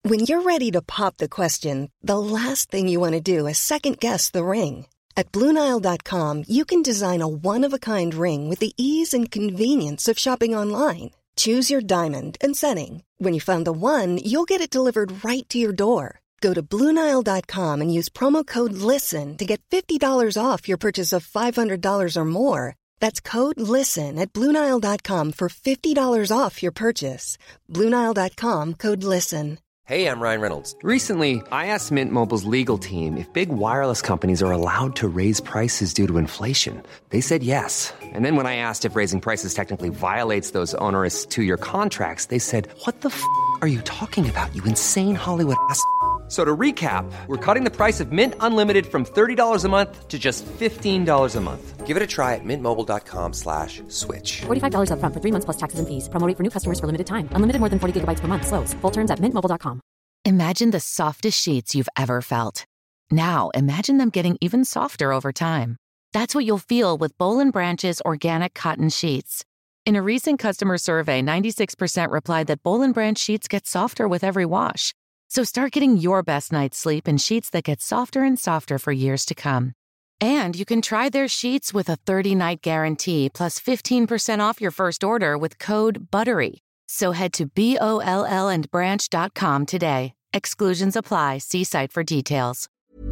When you're ready to pop the question, the last thing you want to do is second-guess the ring. At BlueNile.com, you can design a one-of-a-kind ring with the ease and convenience of shopping online. Choose your diamond and setting. When you find the one, you'll get it delivered right to your door. Go to BlueNile.com and use promo code LISTEN to get $50 off your purchase of $500 or more. That's code LISTEN at BlueNile.com for $50 off your purchase. BlueNile.com, code LISTEN. Hey, I'm Ryan Reynolds. Recently, I asked Mint Mobile's legal team if big wireless companies are allowed to raise prices due to inflation. They said yes. And then when I asked if raising prices technically violates those onerous two-year contracts, they said, "What the f*** are you talking about, you insane Hollywood ass?" So to recap, we're cutting the price of Mint Unlimited from $30 a month to just $15 a month. Give it a try at mintmobile.com/switch. $45 up front for 3 months plus taxes and fees. Promo rate for new customers for limited time. Unlimited more than 40 gigabytes per month. Slows full terms at mintmobile.com. Imagine the softest sheets you've ever felt. Now imagine them getting even softer over time. That's what you'll feel with Boll & Branch's organic cotton sheets. In a recent customer survey, 96% replied that Boll & Branch sheets get softer with every wash. So start getting your best night's sleep in sheets that get softer and softer for years to come. And you can try their sheets with a 30-night guarantee plus 15% off your first order with code BUTTERY. So head to BOLLandbranch.com today. Exclusions apply. See site for details.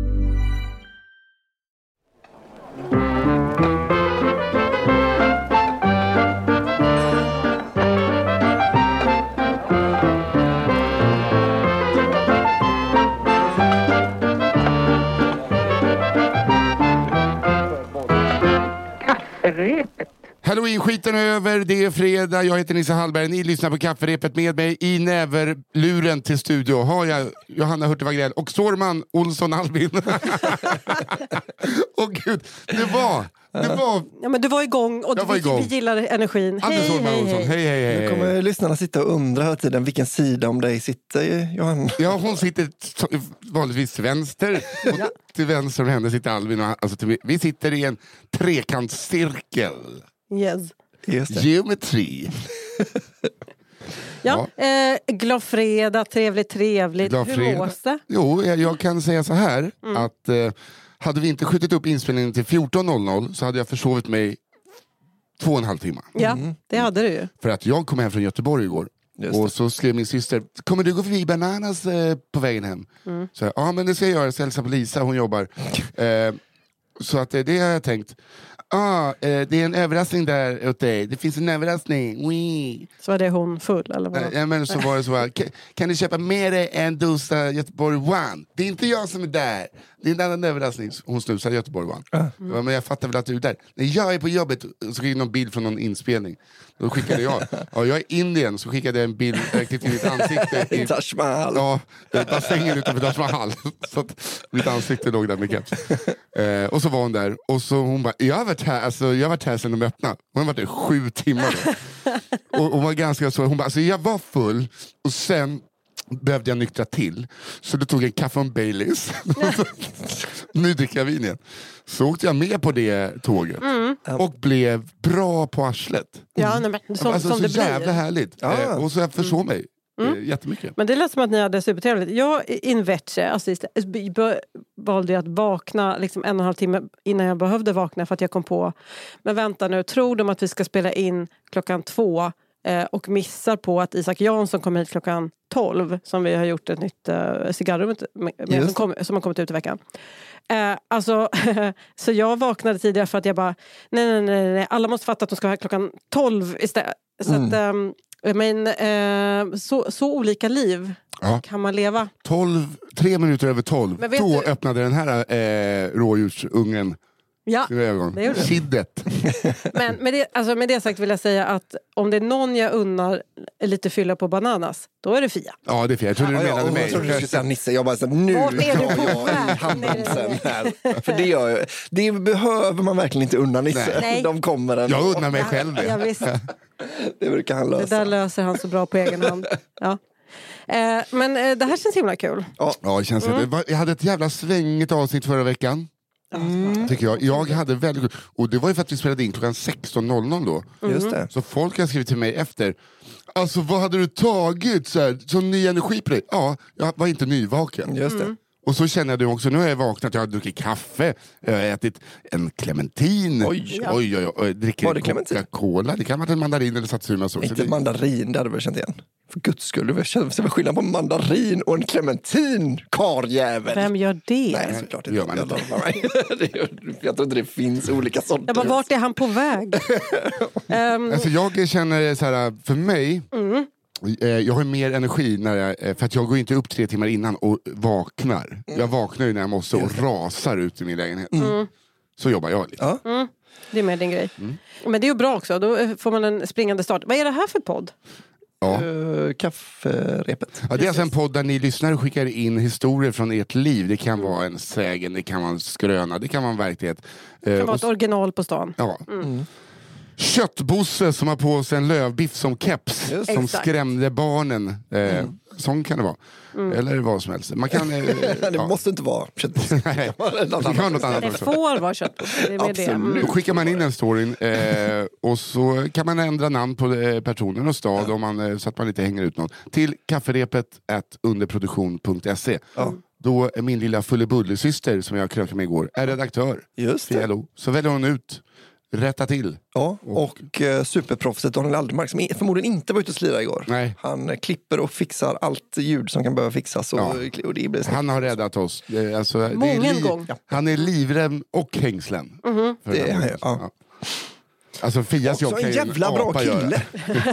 Halloween-skiten över, det är fredag, jag heter Nisse Hallberg, ni lyssnar på Kafferepet med mig i näverluren till studio. Har jag Johanna Hurtig Wagrell och Sorman Olsson Albin. Åh gud, det var... Ja, men du var igång och vi gillar energin. Hej. Nu kommer lyssnarna sitta och undra hela tiden vilken sida om dig sitter Johanna. Ja, hon sitter vanligtvis till vänster och till vänster om henne sitter Albin och, alltså, vi sitter i en trekantscirkel. Yes. Just det. Geometri. Glad fredag, trevligt. Hur mås det? Jo, jag kan säga så här att hade vi inte skjutit upp inspelningen till 14.00 så hade jag försovit mig 2,5 timmar. Ja, det hade du ju. För att jag kom hem från Göteborg igår. Och så skrev min syster, kommer du gå förbi Bananas på vägen hem? Så ja, men det ska jag göra, jag ska hälsa på Lisa, hon jobbar. Så att det har jag tänkt. Det är en överraskning där åt dig. Det finns en överraskning. Wee. Så var det hon full eller vad? Ja, men så var det så här, kan du köpa med dig en dosa Göteborg One? Det är inte jag som är där. Det är en annan överraskning. Hon snusar Göteborg One. Ja, men jag fattar väl att du är där. Nej, jag är på jobbet. Så skickade någon bild från någon inspelning. Då skickade jag. Ja, jag är i Indien. Så skickade jag en bild riktigt i mitt ansikte. I Taj Mahal. Ja, bassängen utanför Taj Mahal. Så att mitt ansikte låg där med keps. Och så var hon där. Och så hon bara, jag har varit här sedan de öppnade. Hon har varit där 7 timmar. Och hon var ganska så. Hon bara, alltså jag var full. Och sen behövde jag nyktra till. Så då tog jag en kaffe och Baileys. Nu dricker jag vin igen. Så åkte jag med på det tåget. Och blev bra på arslet. Ja, men som så det jävla blir. härligt. Och så jag försov mig. Jättemycket. Men det lät som att ni hade supertrevligt. Jag valde att vakna liksom 1,5 timme innan jag behövde vakna för att jag kom på, men vänta nu, tror de att vi ska spela in 2:00 och missar på att Isak Jansson kommer hit 12:00 som vi har gjort ett nytt cigarrum som har kommit ut i veckan. Så jag vaknade tidigare för att jag bara nej, alla måste fatta att de ska vara 12:00 istället. Så att så olika liv kan man leva. 3 minuter över 12. Då öppnade den här rådjursungen. Ja, det gjorde Kiddet. Men med det sagt vill jag säga att om det är någon jag unnar lite fylla på Bananas, då är det Fia. Ja, det är Fia. Jag trodde du menade mig. Jag trodde du skulle säga Nisse. Jag bara så nu är du på jag i handbromsen här. För det gör jag. Det behöver man verkligen inte unna Nisse. Nej. De kommer ändå. Jag unnar mig själv det. Ja, visst. Det brukar han lösa. Det där löser han så bra på egen hand. Ja. Men det här känns himla kul. Ja, det känns jag hade ett jävla svängigt avsnitt förra veckan. Tycker jag. Jag hade väldigt... Och det var ju för att vi spelade in klockan 16.00 då. Just det. Så folk har skrivit till mig efter. Alltså vad hade du tagit? Så ny energi på dig? Ja, jag var inte nyvaken. Just det. Och så känner jag också, nu har jag vaknat, jag har druckit kaffe, jag har ätit en clementin. Oj, dricker Coca-Cola. Det kan vara en mandarin eller satsuma. Inte mandarin, det hade jag känt igen. För guds skull, det var skillnad på mandarin och en clementin, karjävel. Vem gör det? Nej, såklart inte. Gör man inte. Jag tror inte det finns olika sorter. Jag bara, vart är han på väg? Alltså jag känner så här, för mig... Jag har mer energi när jag, för att jag går inte upp 3 timmar innan och vaknar. Jag vaknar ju när jag måste och rasar ut i min lägenhet. Så jobbar jag lite. Ja. Det är med din grej. Men det är ju bra också, då får man en springande start. Vad är det här för podd? Ja. Kafferepet. Ja, det är alltså en podd där ni lyssnar och skickar in historier från ert liv. Det kan vara en sägen, det kan vara en skröna, det kan vara en verklighet. Det kan vara ett original på stan. Ja. Köttbosse som har på sig en lövbiff som keps. Som Exakt. skrämde barnen. Sån kan det vara. Eller vad som helst. Man kan, Det måste inte vara köttbosse. Nej, det kan vara något annat Det också. får vara köttbosse. Det är med det. Då skickar man in den storyn och så kan man ändra namn på personen och stad om man, så att man inte hänger ut någon. Till kafferepet@underproduktion.se. Då är min lilla fullebullesyster som jag krökade med igår är redaktör. Just det. för LO. Så väljer hon ut. Rätta till. Ja, och superproffset Daniel Aldermark som förmodligen inte var ute och slira igår. Nej. Han klipper och fixar allt ljud som kan behöva fixas. Och det blir Han har räddat oss. Alltså, Många gång. Han är livrem och hängslen. För Det den här. är, ja. Alltså Fias jobb Också kan en ju jävla bra apa göra. kille.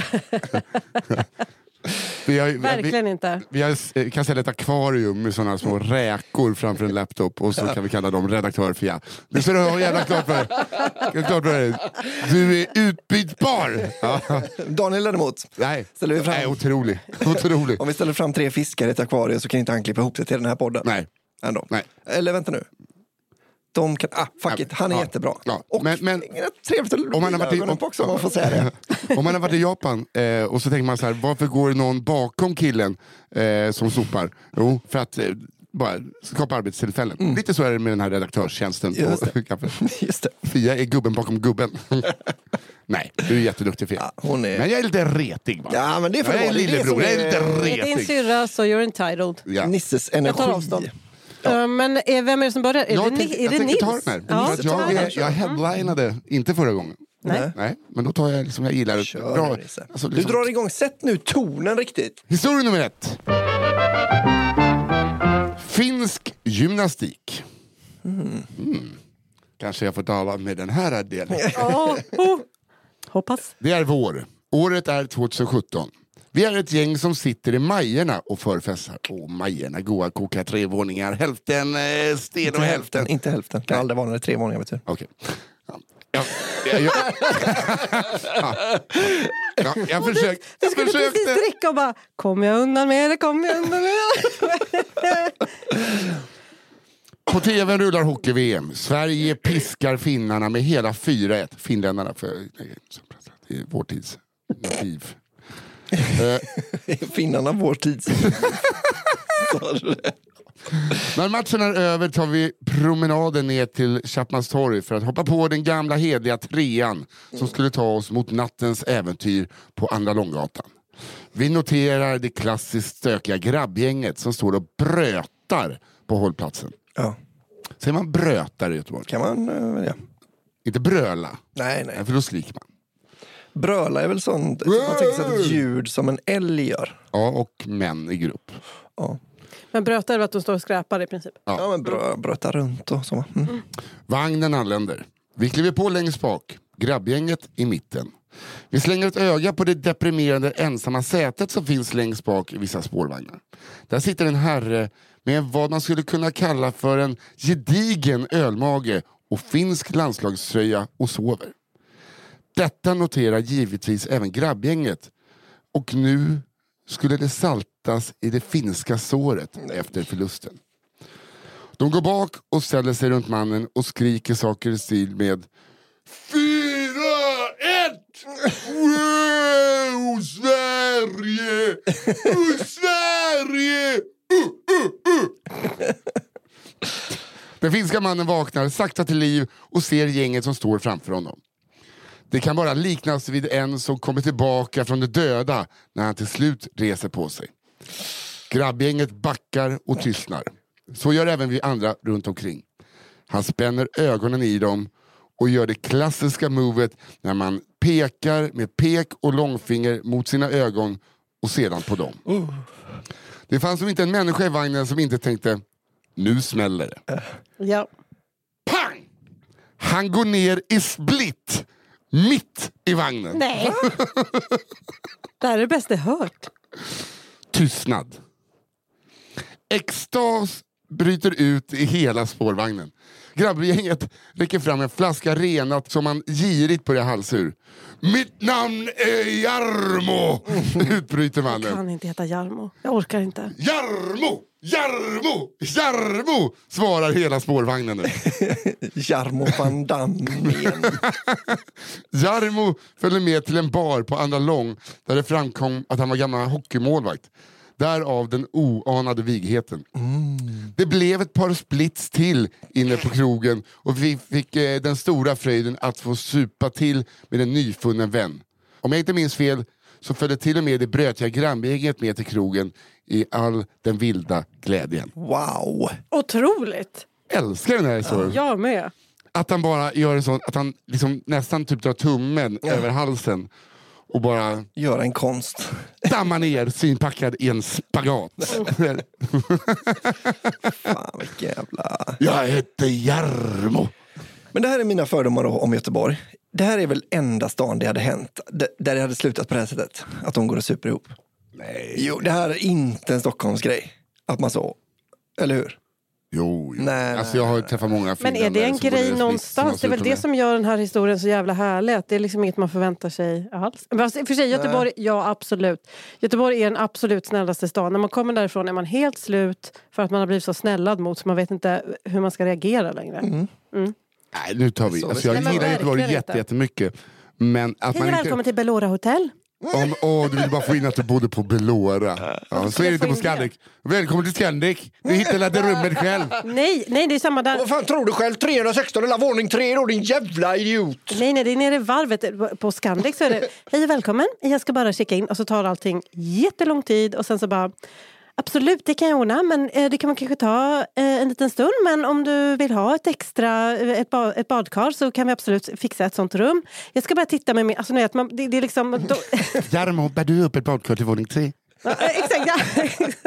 Verkligen inte. Vi kan ställa ett akvarium med sådana små räkor framför en laptop och så kan vi kalla dem redaktör Fia. Det ska du ha jävla klart för. Du är utbytbar. Ja. Daniel däremot. Nej, Ställer vi fram. Nej, otrolig. Otrolig. Om vi ställer fram 3 fiskar i ett akvarium så kan inte han klippa ihop sig till den här podden. Nej. Ändå. Nej. Eller vänta nu. De kan, fuck it, han är jättebra. Ja. Och Men trevligt att om man har varit ögonen på också, om man får säga det. Om man har varit i Japan och så tänker man så här, varför går någon bakom killen som sopar? Jo, för att bara skapa arbetstillfällen. Lite så är det med den här redaktörstjänsten på kaffe. Just det. Fia är gubben bakom gubben. Nej, du är jätteduktig Fia. Ja, hon är... Men jag är lite retig va? Ja, men det är för jag är det är lillebror, det jag är lite Det är din retig. syrra, så you're entitled. Ja. Nisses Jag tar energi. avstånd. Men vem är det som börjar? Är det Jag tänker Nils? ta den här. Ja, För att jag headlinade inte förra gången. Nej. Men då tar jag liksom, jag gillar Kör, bra. Nisse. Alltså, Du liksom, drar igång, sätt nu tonen riktigt. historia nummer 1. Finsk gymnastik. Kanske jag får tala med den här delen. Hoppas. Det är vår. Året är 2017. Vi är ett gäng som sitter i Majerna och förfästar. Majerna, goa koka 3 våningar. Hälften sten och hälften. Inte hälften. Kan aldrig vara när det är 3 våningar, vet du. Okej. Jag försökte. Du skulle precis dricka och bara, kom jag undan med det, kom jag undan med det. På tv rullar hockey-VM. Sverige piskar finnarna med hela 4-1. Finländarna för det är vår tids motiv. Finnarna vår tids. När matchen är över tar vi promenaden ner till Chapmanstorg för att hoppa på den gamla hedliga 3:an som skulle ta oss mot nattens äventyr på Andra Långgatan. Vi noterar det klassiskt stökiga grabbgänget som står och brötar på hållplatsen. Ja. Säger man brötar i Göteborg? Kan man välja? Inte bröla, Nej. för då skriker man. Bröla är väl sånt, man tänker sig att ett ljud som en älg gör. Ja, och män i grupp. Ja. Men brötar är att de står och skräpar i princip. Ja, men bröta runt och så. Vagnen anländer. Vi kliver på längst bak. Grabbgänget i mitten. Vi slänger ett öga på det deprimerande ensamma sätet som finns längst bak i vissa spårvagnar. Där sitter en herre med vad man skulle kunna kalla för en gedigen ölmage och finsk landslagströja och sover. Detta noterar givetvis även grabbgänget. Och nu skulle det saltas i det finska såret efter förlusten. De går bak och ställer sig runt mannen och skriker saker i stil med 4-1! Wow, Sverige! Sverige! Den finska mannen vaknar sakta till liv och ser gänget som står framför honom. Det kan bara liknas vid en som kommer tillbaka från de döda när han till slut reser på sig. Grabbgänget backar och tystnar. Så gör även vi andra runt omkring. Han spänner ögonen i dem och gör det klassiska movet när man pekar med pek och långfinger mot sina ögon och sedan på dem. Det fanns som inte en människa i vagnen som inte tänkte, nu smäller det. Ja. Pang! Han går ner i split. Mitt i vagnen. Nej. Det här är det bästa jag hört. Tystnad. Extas bryter ut i hela spårvagnen. Grabbgänget räcker fram en flaska renat som man girigt börjar halsa ur. Mitt namn är Jarmo! Utbryter mannen. Jag kan inte heta Jarmo. Jag orkar inte. Jarmo! Jarmo! Jarmo! Svarar hela spårvagnen nu. Jarmo van Damme. Jarmo följde med till en bar på Andra Lång där det framkom att han var gammal hockeymålvakt. Därav den oanade vigheten. Det blev ett par splits till inne på krogen och vi fick den stora fröjden att få supa till med en nyfunnen vän. Om jag inte minns fel så följde till och med det brötiga grannbegget med till krogen i all den vilda glädjen. Wow! Otroligt! Älskar den här historien. Jag med. Att han bara gör en sån, att han liksom nästan typ drar tummen över halsen och bara Göra en konst. dammar ner synpackad i en spagat. Fan, vilken jävla... Jag heter Jarmo. Men det här är mina fördomar om Göteborg. Det här är väl enda stan det hade hänt där det hade slutat på det här sättet. Att de går och super ihop. Nej. Jo, det här är inte en Stockholmsgrej. Att man så, eller hur? Jo. Nej, alltså jag har träffat många Men är det en grej någonstans? Det är väl det som gör den här historien så jävla härlig. Att det är liksom inget man förväntar sig alls. Men för sig, Göteborg, ja absolut. Göteborg är den absolut snällaste stan. När man kommer därifrån är man helt slut för att man har blivit så snällad mot så man vet inte hur man ska reagera längre. Nej, nu tar vi. Alltså jag gillar Göteborg jättemycket. Men att Hej man och inte... välkommen till Bellora Hotell. Du vill bara få in att du bodde på Bellora. Ja, så är det inte på Scandic. Välkommen till Scandic. Du hittade det rummet själv. Nej, det är samma där. Vad fan tror du själv? 316 eller våning 3 då, din jävla idiot. Nej, det är nere i varvet på Scandic så är det hej och välkommen, jag ska bara checka in och så tar allting jättelång tid och sen så bara absolut, det kan jag ordna, men det kan man kanske ta en liten stund, men om du vill ha ett badkar så kan vi absolut fixa ett sånt rum. Jag ska bara titta med min, alltså nu vet man, det är liksom Jarmo, bär du upp ett badkar till våning 3? Ja, exakt.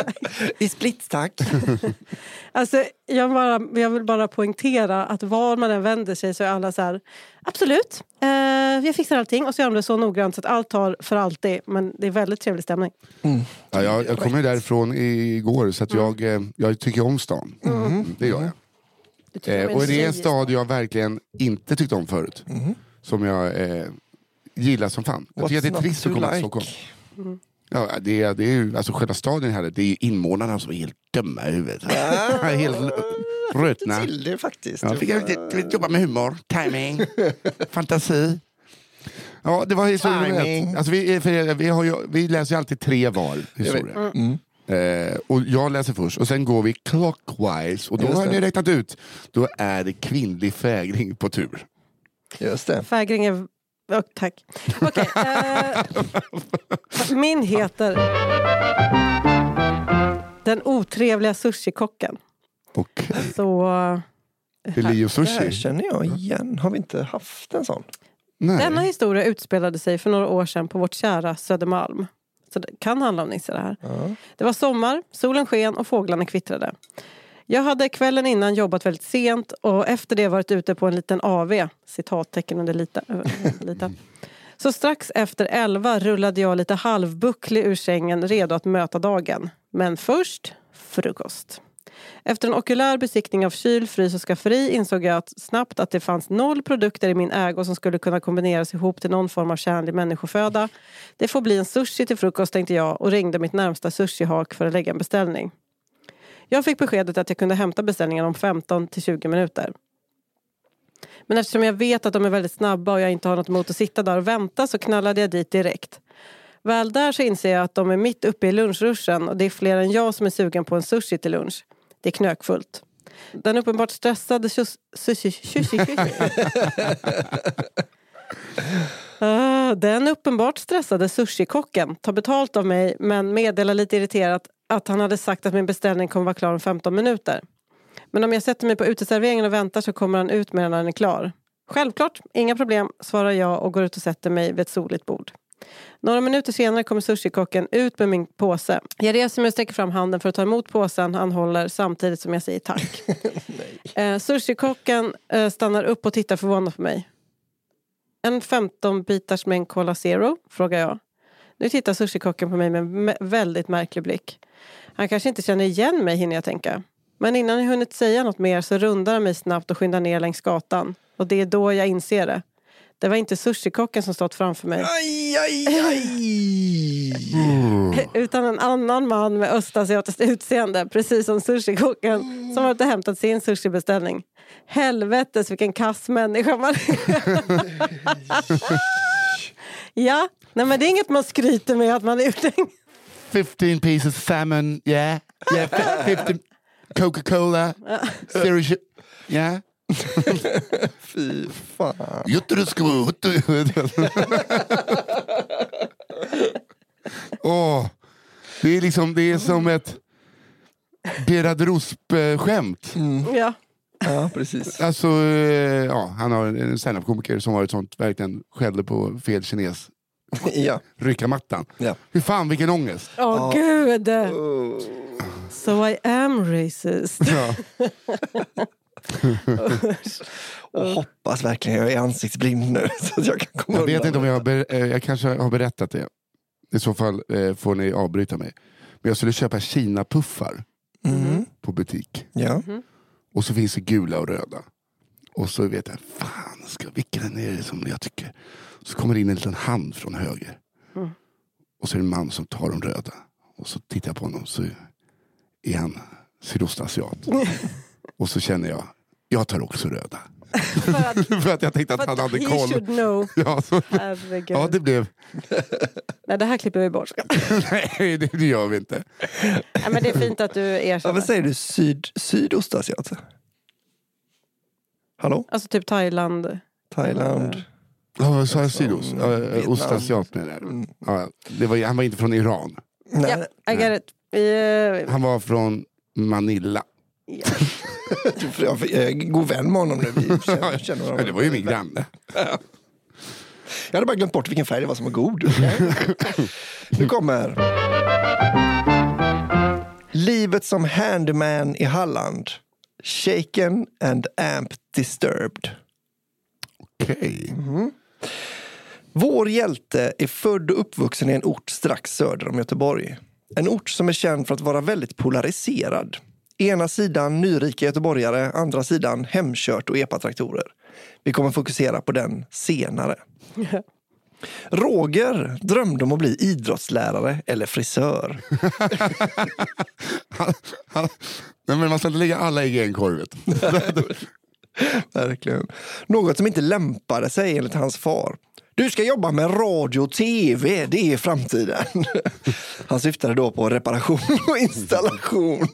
I splits, tack. Alltså, jag vill bara poängtera att var man än vänder sig så är alla så här, absolut, jag fixar allting och så gör de det så noggrant så att allt tar för alltid, men det är väldigt trevlig stämning. Ja, jag kommer därifrån igår så att jag tycker om stan. Det gör jag. Och det är en stad jag verkligen inte tyckte om förut. Som jag gillar som fan. Jag tycker att det är trist att komma till Stockholm. Ja, det är ju, alltså själva staden här, det är invånarna som är helt dumma i huvudet. Helt rötna. Till det faktiskt. Ja, fick jag jobba med humor, timing, fantasi. Ja, det var historien. Alltså vi läser ju alltid 3 var historia. Och jag läser först och sen går vi clockwise och då har ni räknat ut, då är det kvinnlig fägring på tur. Just det. Fägring är... tack. Okej. Min heter Den otrevliga sushikocken. Okej. Så... Det är Leo Det här Sushi. känner jag igen. Har vi inte haft en sån? Nej. Denna historia utspelade sig för några år sedan på vårt kära Södermalm. Så det kan handla om Nisse det här. Det var sommar, solen sken och fåglarna kvittrade. Jag hade kvällen innan jobbat väldigt sent och efter det varit ute på en liten AV. Citattecken under lite. Så strax efter 11 rullade jag lite halvbucklig ur sängen redo att möta dagen. Men först frukost. Efter en okulär besiktning av kyl, frys och skafferi insåg jag snabbt att det fanns 0 produkter i min ägo som skulle kunna kombineras ihop till någon form av kärnlig människoföda. Det får bli en sushi till frukost, tänkte jag och ringde mitt närmsta sushihak för att lägga en beställning. Jag fick beskedet att jag kunde hämta beställningen om 15-20 minuter. Men eftersom jag vet att de är väldigt snabba och jag inte har något emot att sitta där och vänta så knallade jag dit direkt. Väl där så inser jag att de är mitt uppe i lunchruschen och det är fler än jag som är sugen på en sushi till lunch. Det är knökfullt. Den uppenbart stressade Den uppenbart stressade sushi-kocken tar betalt av mig men meddelar lite irriterat att han hade sagt att min beställning kommer vara klar om 15 minuter. Men om jag sätter mig på uteserveringen och väntar så kommer han ut med den när den är klar. Självklart, inga problem, svarar jag och går ut och sätter mig vid ett soligt bord. Några minuter senare kommer sushi-kocken ut med min påse. Jag reser mig och sträcker fram handen för att ta emot påsen han håller samtidigt som jag säger tack. Sushi-kocken stannar upp och tittar förvånat på mig. En 15-bitars mängd Cola Zero, frågar jag. Nu tittar sushi-kocken på mig med en väldigt märklig blick. Han kanske inte känner igen mig, hinner jag tänka. Men innan jag hunnit säga något mer så rundar han mig snabbt och skyndar ner längs gatan. Och det är då jag inser det. Det var inte sushi-kocken som stått framför mig. Utan en annan man med östasiatiskt utseende. Precis som sushi-kocken som har hämtat sin sushi-beställning. Helvetes, vilken kass människa man Ja, nej men det är inget man skryter med att man är ute. 15 pieces salmon, yeah. 15 Coca-Cola. Serious, yeah. Fy fan. Det är som ett Gerard Rosp-skämt. Ja. Ja, precis. Alltså, han har en stand-up-komiker som har ett sånt, verkligen skällde på fel kines. Ja. Rycka mattan. Ja. Hur fan, vilken ångest. Gud. So I am racist. Ja. Och hoppas verkligen jag är ansiktsblind nu så att jag kan komma Jag vet undan. inte om jag kanske har berättat det. I så fall får ni avbryta mig. Men jag skulle köpa Kina-puffar på butik. Ja. Och så finns det gula och röda. Och så vet jag, vilken är det som jag tycker. Så kommer det in en liten hand från höger. Och så är det en man som tar de röda. Och så tittar jag på honom så är han sydostasiat. Och så känner jag tar också röda. För att jag tänkte att han hade koll. He should know. Ja, det blev... Nej, det här klipper vi bort. Nej, det gör vi inte. Nej, men det är fint att du erkänner. Vad säger du? Sydostasiat? Hallå? Alltså typ Thailand. Ja, vad sa jag? Sydost? Ostasiat med det. Han var inte från Iran. Nej. I get it. Han var från Manila. Jag är god vän med honom nu. Vi känner honom. Det var ju min granne. Jag hade bara glömt bort vilken färg det var som var god. Nu kommer Livet som handyman i Halland. Shaken and amp disturbed. Okej. Vår hjälte är född och uppvuxen i en ort strax söder om Göteborg. En ort som är känd för att vara väldigt polariserad. Ena sidan nyrika göteborgare, andra sidan hemkört och epatraktorer. Vi kommer fokusera på den senare. Roger drömde om att bli idrottslärare eller frisör. Nej, men man ska inte lägga alla ägg i en korvet. Verkligen. Något som inte lämpade sig enligt hans far. Du ska jobba med radio och tv, det är framtiden. Han syftade då på reparation och installation.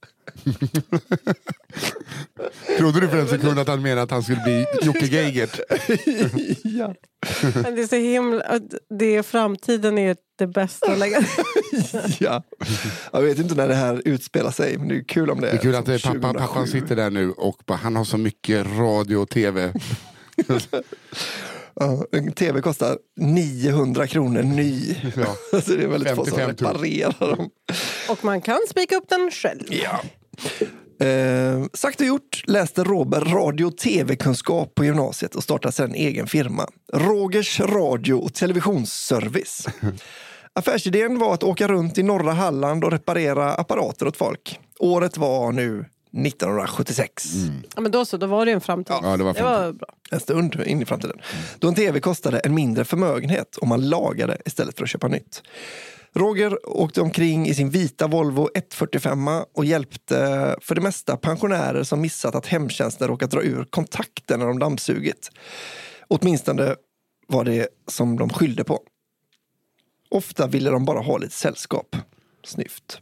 Trodde du för en sekund att han menade att han skulle bli Jocke Geigert? Ja. Men det är så himla... Det framtiden är det bästa att lägga. Ja. Jag vet inte när det här utspelar sig, men det är kul om det är. Det är kul att pappan sitter där nu och bara, han har så mycket radio och tv. En tv kostar 900 kronor ny. Ja. Så det är väldigt få som reparerar dem. Och man kan spika upp den själv. Ja. Sagt och gjort läste Robert radio- och tv-kunskap på gymnasiet och startade sedan egen firma. Rogers radio- och televisionsservice. Affärsidén var att åka runt i norra Halland och reparera apparater åt folk. Året var nu 1976. Ja, men då var det en framtid. Ja, det var bra. En stund in i framtiden. Då en tv kostade en mindre förmögenhet om man lagade istället för att köpa nytt. Roger åkte omkring i sin vita Volvo 145 och hjälpte för det mesta pensionärer som missat att hemtjänsten råkat dra ur kontakten när de dammsugit. Åtminstone var det som de skyllde på. Ofta ville de bara ha lite sällskap. Snyft.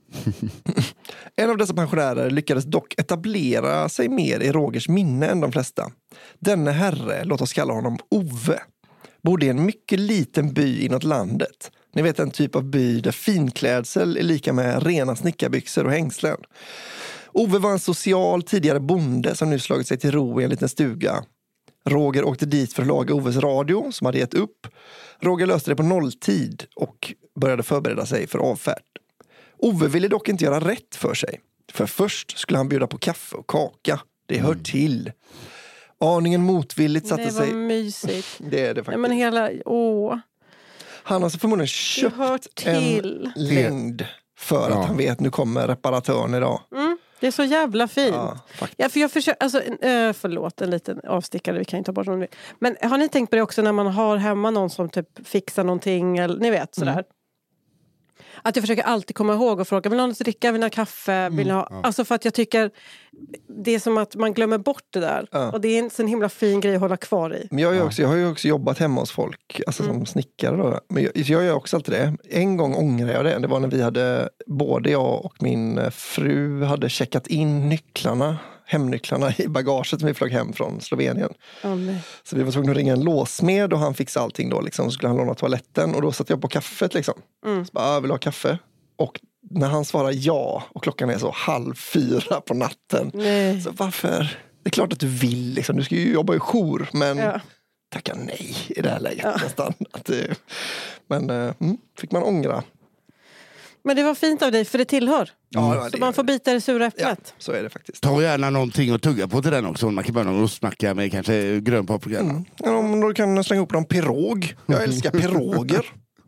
En av dessa pensionärer lyckades dock etablera sig mer i Rogers minne än de flesta. Denne herre, låt oss kalla honom Ove, bodde i en mycket liten by inåt landet. Ni vet, en typ av by där finklädsel är lika med rena snickarbyxor och hängslen. Ove var en social tidigare bonde som nu slagit sig till ro i en liten stuga. Roger åkte dit för att laga Oves radio som hade gett upp. Roger löste det på nolltid och började förbereda sig för avfärd. Ove ville dock inte göra rätt för sig. För först skulle han bjuda på kaffe och kaka. Det hör till. Aningen motvilligt satte sig... Det var mysigt. Det är det faktiskt. Ja, men hela... Han har alltså förmodligen köpt en längd för att han vet nu kommer reparatören idag. Det är så jävla fint. Ja, för jag försöker, alltså, förlåt, en liten avstickare, vi kan inte ta bort någon. Men har ni tänkt på det också när man har hemma någon som typ fixar någonting, eller ni vet sådär. Att jag försöker alltid komma ihåg och fråga, vill någon dricka, vill ha kaffe, vill ha... Alltså för att jag tycker det är som att man glömmer bort det där. Och det är en sån himla fin grej att hålla kvar i. Men jag har ju också jobbat hemma hos folk, alltså som snickare då. Men jag gör också alltid det. En gång ångrar jag det. Det var när vi hade, både jag och min fru hade checkat in hemnycklarna i bagaget som vi flög hem från Slovenien. Så vi var tvungna att ringa en låsmed och han fixade allting då liksom. Så skulle han låna toaletten och då satt jag på kaffet liksom. Så bara, vill ha kaffe? Och när han svarar ja och klockan är så 3:30 på natten. Så varför? Det är klart att du vill liksom. Du ska ju jobba i jour, men tacka nej i det här läget nästan. Men fick man ångra. Men det var fint av dig, för det tillhör. Så man får bita det sura äpplet. Ja, så är det faktiskt. Ta gärna någonting att tugga på till den också. Man kan börja någon ostmacka med kanske grön paprika. Om du kan slänga upp någon pirog. Jag älskar piroger.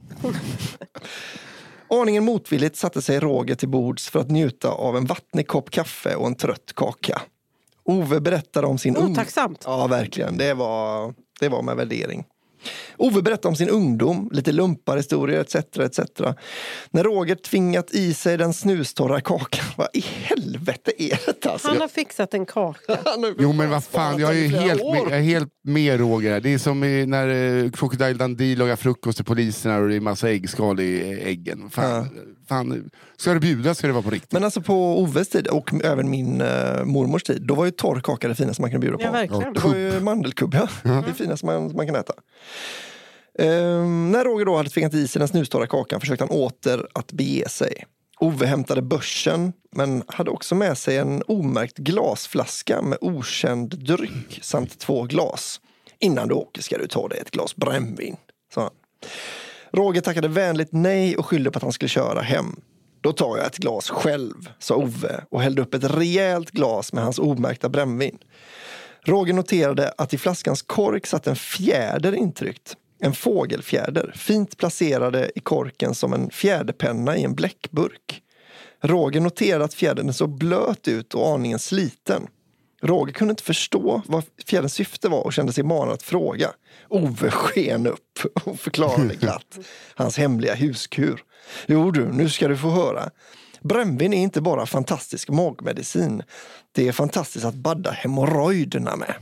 Aningen motvilligt satte sig Roger till bords för att njuta av en vattnig kopp kaffe och en trött kaka. Ove berättade om sin Otacksamt. Ja, verkligen. Det var med värdering. Ove berättade om sin ungdom, lite lumparhistorier etc. När Roger tvingat i sig den snustorra kakan. Vad i helvete är det alltså? Han har fixat en kaka. Jo men vad fan, jag är helt med Roger. Det är som när Crocodile Dundee lagar frukost till poliserna och det är massa äggskal i äggen. Fan, ska det bjudas ska det vara på riktigt. Men alltså på Oves tid och även min mormors tid, då var ju torr kaka det finaste man kunde bjuda på. Ja, verkligen. Det var ju mandelkubb, det finaste man kan äta. När Roger då hade tvingat i sig den snustorra kakan försökte han åter att bege sig. Ove hämtade börsen men hade också med sig en omärkt glasflaska med okänd dryck samt 2 glas. Innan du åker ska du ta dig ett glas brännvin, sa han. Roger tackade vänligt nej och skyllde på att han skulle köra hem. Då tar jag ett glas själv, sa Ove och hällde upp ett rejält glas med hans omärkta brännvin. Roger noterade att i flaskans kork satt en fjäder intryckt. En fågelfjäder, fint placerade i korken som en fjäderpenna i en bläckburk. Roger noterade att fjädern så blöt ut och aningen sliten. Roger kunde inte förstå vad fjäderns syfte var och kände sig manad att fråga. Ove sken upp och förklarade glatt hans hemliga huskur. Jo du, nu ska du få höra. Brännvin är inte bara fantastisk magmedicin. Det är fantastiskt att badda hemorrojderna med.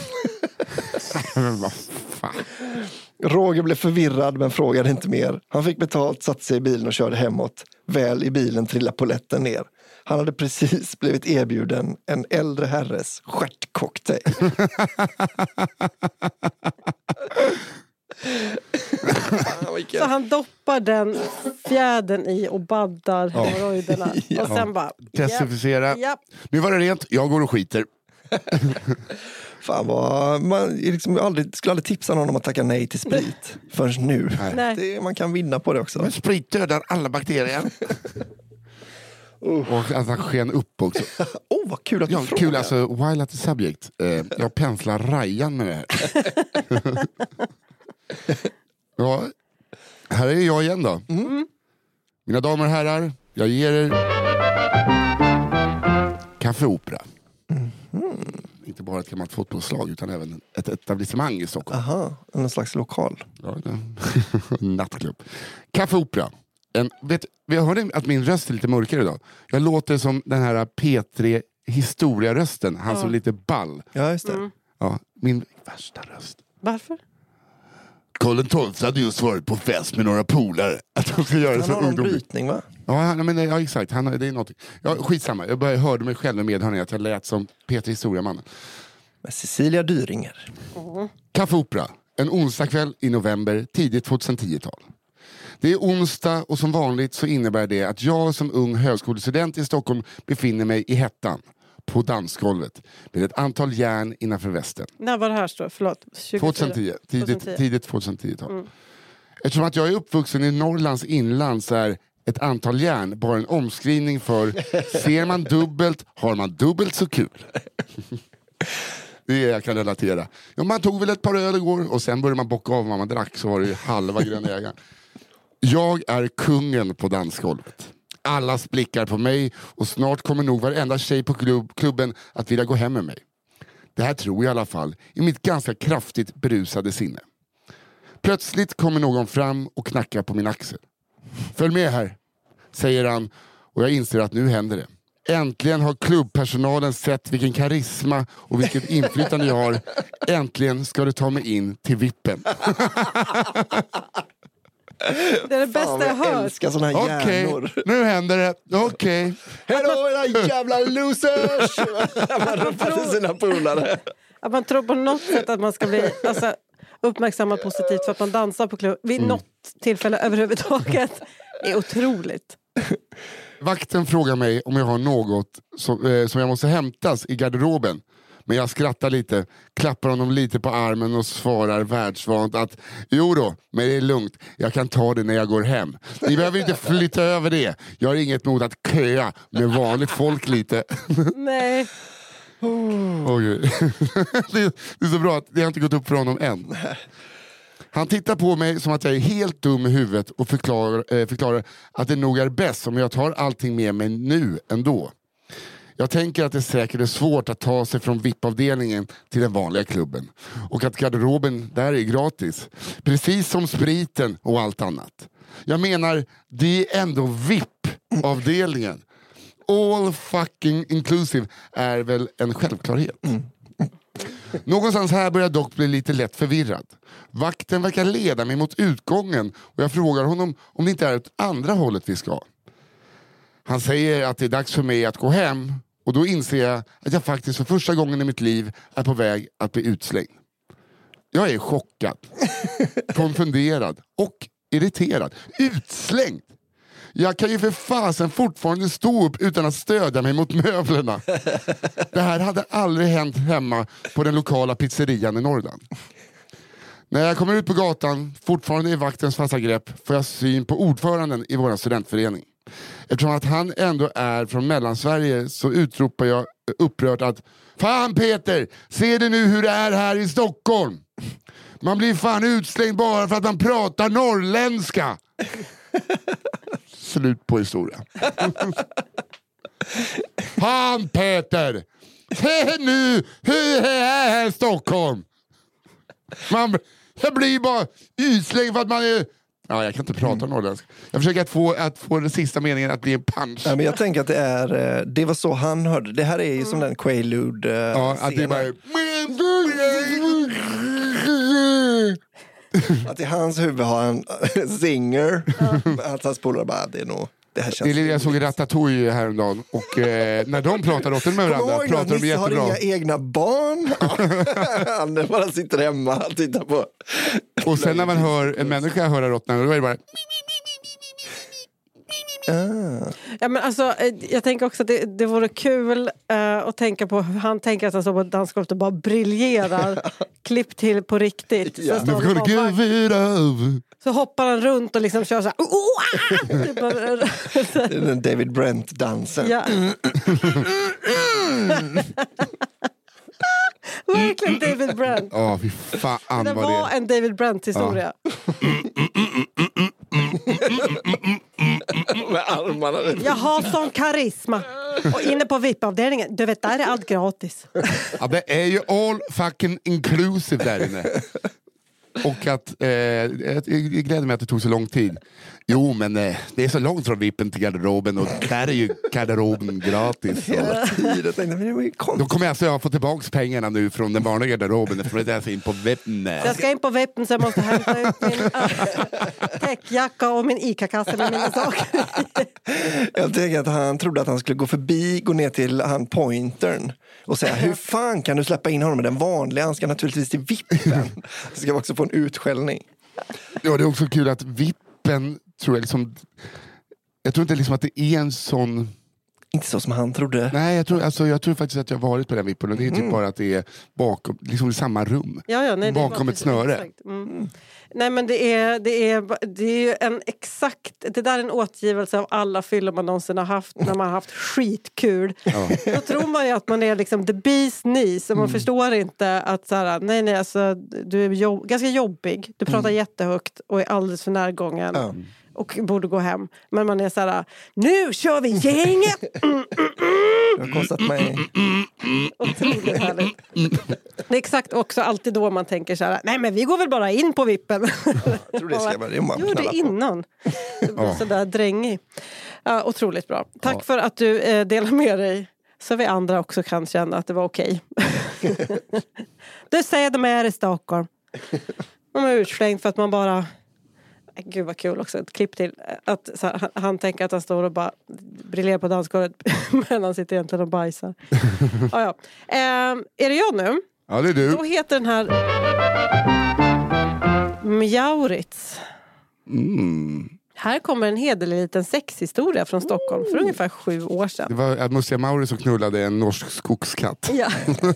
Vad fan. Roger blev förvirrad men frågade inte mer. Han fick betalt, satte sig i bilen och körde hemåt. Väl i bilen trillade polletten ner. Han hade precis blivit erbjuden en äldre herres stjärtcocktail. Så han doppar den fjädern i och baddar hemorrojderna. Och sen bara... Desinficera. Japp. Nu var det rent, jag går och skiter. Fan vad... Man liksom skulle aldrig tipsa någon om att tacka nej till sprit förrän nu. Nej. Man kan vinna på det också. Men sprit dödar alla bakterier. Och att han sken upp också. Vad kul att du frågar. Kul, alltså, while at the subject. Jag penslar Ryan med det här. Ja, här är jag igen då. Mina damer och herrar, jag ger er Café Opera. Inte bara ett gammalt fotbollslag utan även ett etablissemang i Stockholm. Aha, en slags lokal. Ja, nattklubb. Café Opera. Jag hörde att min röst är lite mörkare idag. Jag låter som den här P3 historiarösten. Han som är lite ball. Ja, just det. Ja, min värsta röst. Varför? Karl XII hade just varit på fest med några polare. Att de ska göra Han så har någon ungdomligt. brytning, va? Ja, exakt. Det är någonting. Ja, skitsamma. Jag hörde mig själv med medhörning att jag lät som Peter Historiamannen. Med Cecilia Dyringer. Kaffeopera. En onsdagkväll i november, tidigt 2010-tal. Det är onsdag och som vanligt så innebär det att jag som ung högskolestudent i Stockholm befinner mig i hettan. På dansgolvet. Med ett antal järn innanför västen. När var det här? Förlåt. 2010. Tidigt 2010-tal. Eftersom att jag är uppvuxen i Norrlands inland så är ett antal järn bara en omskrivning för ser man dubbelt har man dubbelt så kul. Det är jag kan relatera. Ja, man tog väl ett par öl igår och sen började man bocka av vad man drack så var det halva Gröna Jägaren. Jag är kungen på dansgolvet. Alla blickar på mig och snart kommer nog varenda tjej på klubben att vilja gå hem med mig. Det här tror jag i alla fall i mitt ganska kraftigt berusade sinne. Plötsligt kommer någon fram och knackar på min axel. Följ med här, säger han och jag inser att nu händer det. Äntligen har klubbpersonalen sett vilken karisma och vilket inflytande jag har. Äntligen ska det ta mig in till vippen. Det är det bästa jag hört. Älskar såna här hjärnor. Nu händer det. Okej. Hejdå era jävla losers! Man ropar till sina polare. Att man tror på något sätt att man ska bli uppmärksammad positivt för att man dansar på klubb vid något tillfälle överhuvudtaget är otroligt. Vakten frågar mig om jag har något som jag måste hämtas i garderoben. Men jag skrattar lite, klappar honom lite på armen och svarar världsvant att jo då, men det är lugnt. Jag kan ta det när jag går hem. Ni behöver inte flytta över det. Jag har inget mod att köa med vanligt folk lite. Nej. Det är så bra att det har inte gått upp för honom än. Han tittar på mig som att jag är helt dum i huvudet och förklarar att det nog är bäst om jag tar allting med mig nu ändå. Jag tänker att det säkert är svårt att ta sig från VIP-avdelningen till den vanliga klubben. Och att garderoben där är gratis. Precis som spriten och allt annat. Jag menar, det är ändå VIP-avdelningen. All fucking inclusive är väl en självklarhet. Någonstans här börjar jag dock bli lite lätt förvirrad. Vakten verkar leda mig mot utgången och jag frågar honom om det inte är åt andra hållet vi ska. Han säger att det är dags för mig att gå hem och då inser jag att jag faktiskt för första gången i mitt liv är på väg att bli utslängd. Jag är chockad, konfunderad och irriterad. Utslängd! Jag kan ju för fasen fortfarande stå upp utan att stödja mig mot möblerna. Det här hade aldrig hänt hemma på den lokala pizzerian i Norrland. När jag kommer ut på gatan, fortfarande i vaktens fasta grepp, får jag syn på ordföranden i vår studentförening. Eftersom att han ändå är från Mellansverige så utropar jag upprört att fan Peter, ser du nu hur det är här i Stockholm? Man blir fan utslängd bara för att man pratar norrländska. Slut på historia. Fan Peter, se nu hur det är här i Stockholm. Jag blir bara utslängd för att man är... Ja, jag kan inte prata norrländska. Jag försöker att få den sista meningen att bli en punch. Ja, men jag tänker att det var så han hörde. Det här är ju som den Quaalude att det är bara... Att i hans huvud har han singer. Att hans polare bara, det är nog... Det här känns... Jag såg Ratatouille häromdagen och när de pratar åt med varandra pratar de jättebra. Har inga egna barn. Han bara sitter hemma och tittar på. Och sen när man hör en människa höra råttna, då är det bara... Ja, men alltså, jag tänker också att det vore kul att tänka på hur han tänker att han står på dansgolvet och bara briljerar. Klipp till på riktigt. Ja. Så hoppar han runt och liksom kör så här. Den David Brent-dansen. Ja. Verkligen David Brent. Fy fan det var en David Brent-historia. Med armarna. Jag har sån karisma. Och inne på VIP-avdelningen, du vet, där är allt gratis. Ja, det är ju all fucking inclusive där inne. Och att jag gläder mig att det tog så lång tid. Jo, men det är så långt från vippen till garderoben och där är ju garderoben gratis. Hela tiden. Då kommer jag få tillbaka pengarna nu från den vanliga garderoben för att jag ska in på vippen. Jag ska in på vippen så jag måste hämta ut min täckjacka och min ICA-kassa med mina saker. Jag tänker att han trodde att han skulle gå ner till han pointern och säga, hur fan kan du släppa in honom med den vanliga? Han ska naturligtvis till vippen. Så ska vi också få en utskällning. Ja, det är också kul att vippen tror jag liksom... Jag tror inte liksom att det är en sån... Inte så som han trodde. Nej, jag tror faktiskt att jag har varit på den vippen och det är typ bara att det är bakom, liksom i samma rum. Nej, bakom ett snöre. Nej, men det är ju en exakt... Det där är en återgivelse av alla fyllor man någonsin har haft när man har haft skitkul. Ja. Då tror man ju att man är liksom the bee's knees och man förstår inte att så här, nej, alltså, du är ganska jobbig. Du pratar jättehögt och är alldeles för närgången. Ja. Och borde gå hem. Men man är så här, nu kör vi gänget! Det har kostat mig. Otroligt härligt. Det är exakt också alltid då man tänker så här, nej men vi går väl bara in på vippen. Jag tror det ska vara det man gjorde det innan. Det blir så där drängig. Ja, otroligt bra. Tack för att du delar med dig. Så vi andra också kan känna att det var okej. Du säger de är i Stockholm. De är utslängd för att man bara... Gud vad kul också, ett klipp till att så här, han tänker att han står och bara briljerar på dansgolvet men han sitter egentligen och bajsar. Ja. Är det jag nu? Ja, det är du. Då heter den här Mjauritz. Här kommer en hederlig liten sexhistoria från Stockholm för ungefär 7 år sedan. Det var Musse Mauri som knullade en norsk skogskatt. Ja.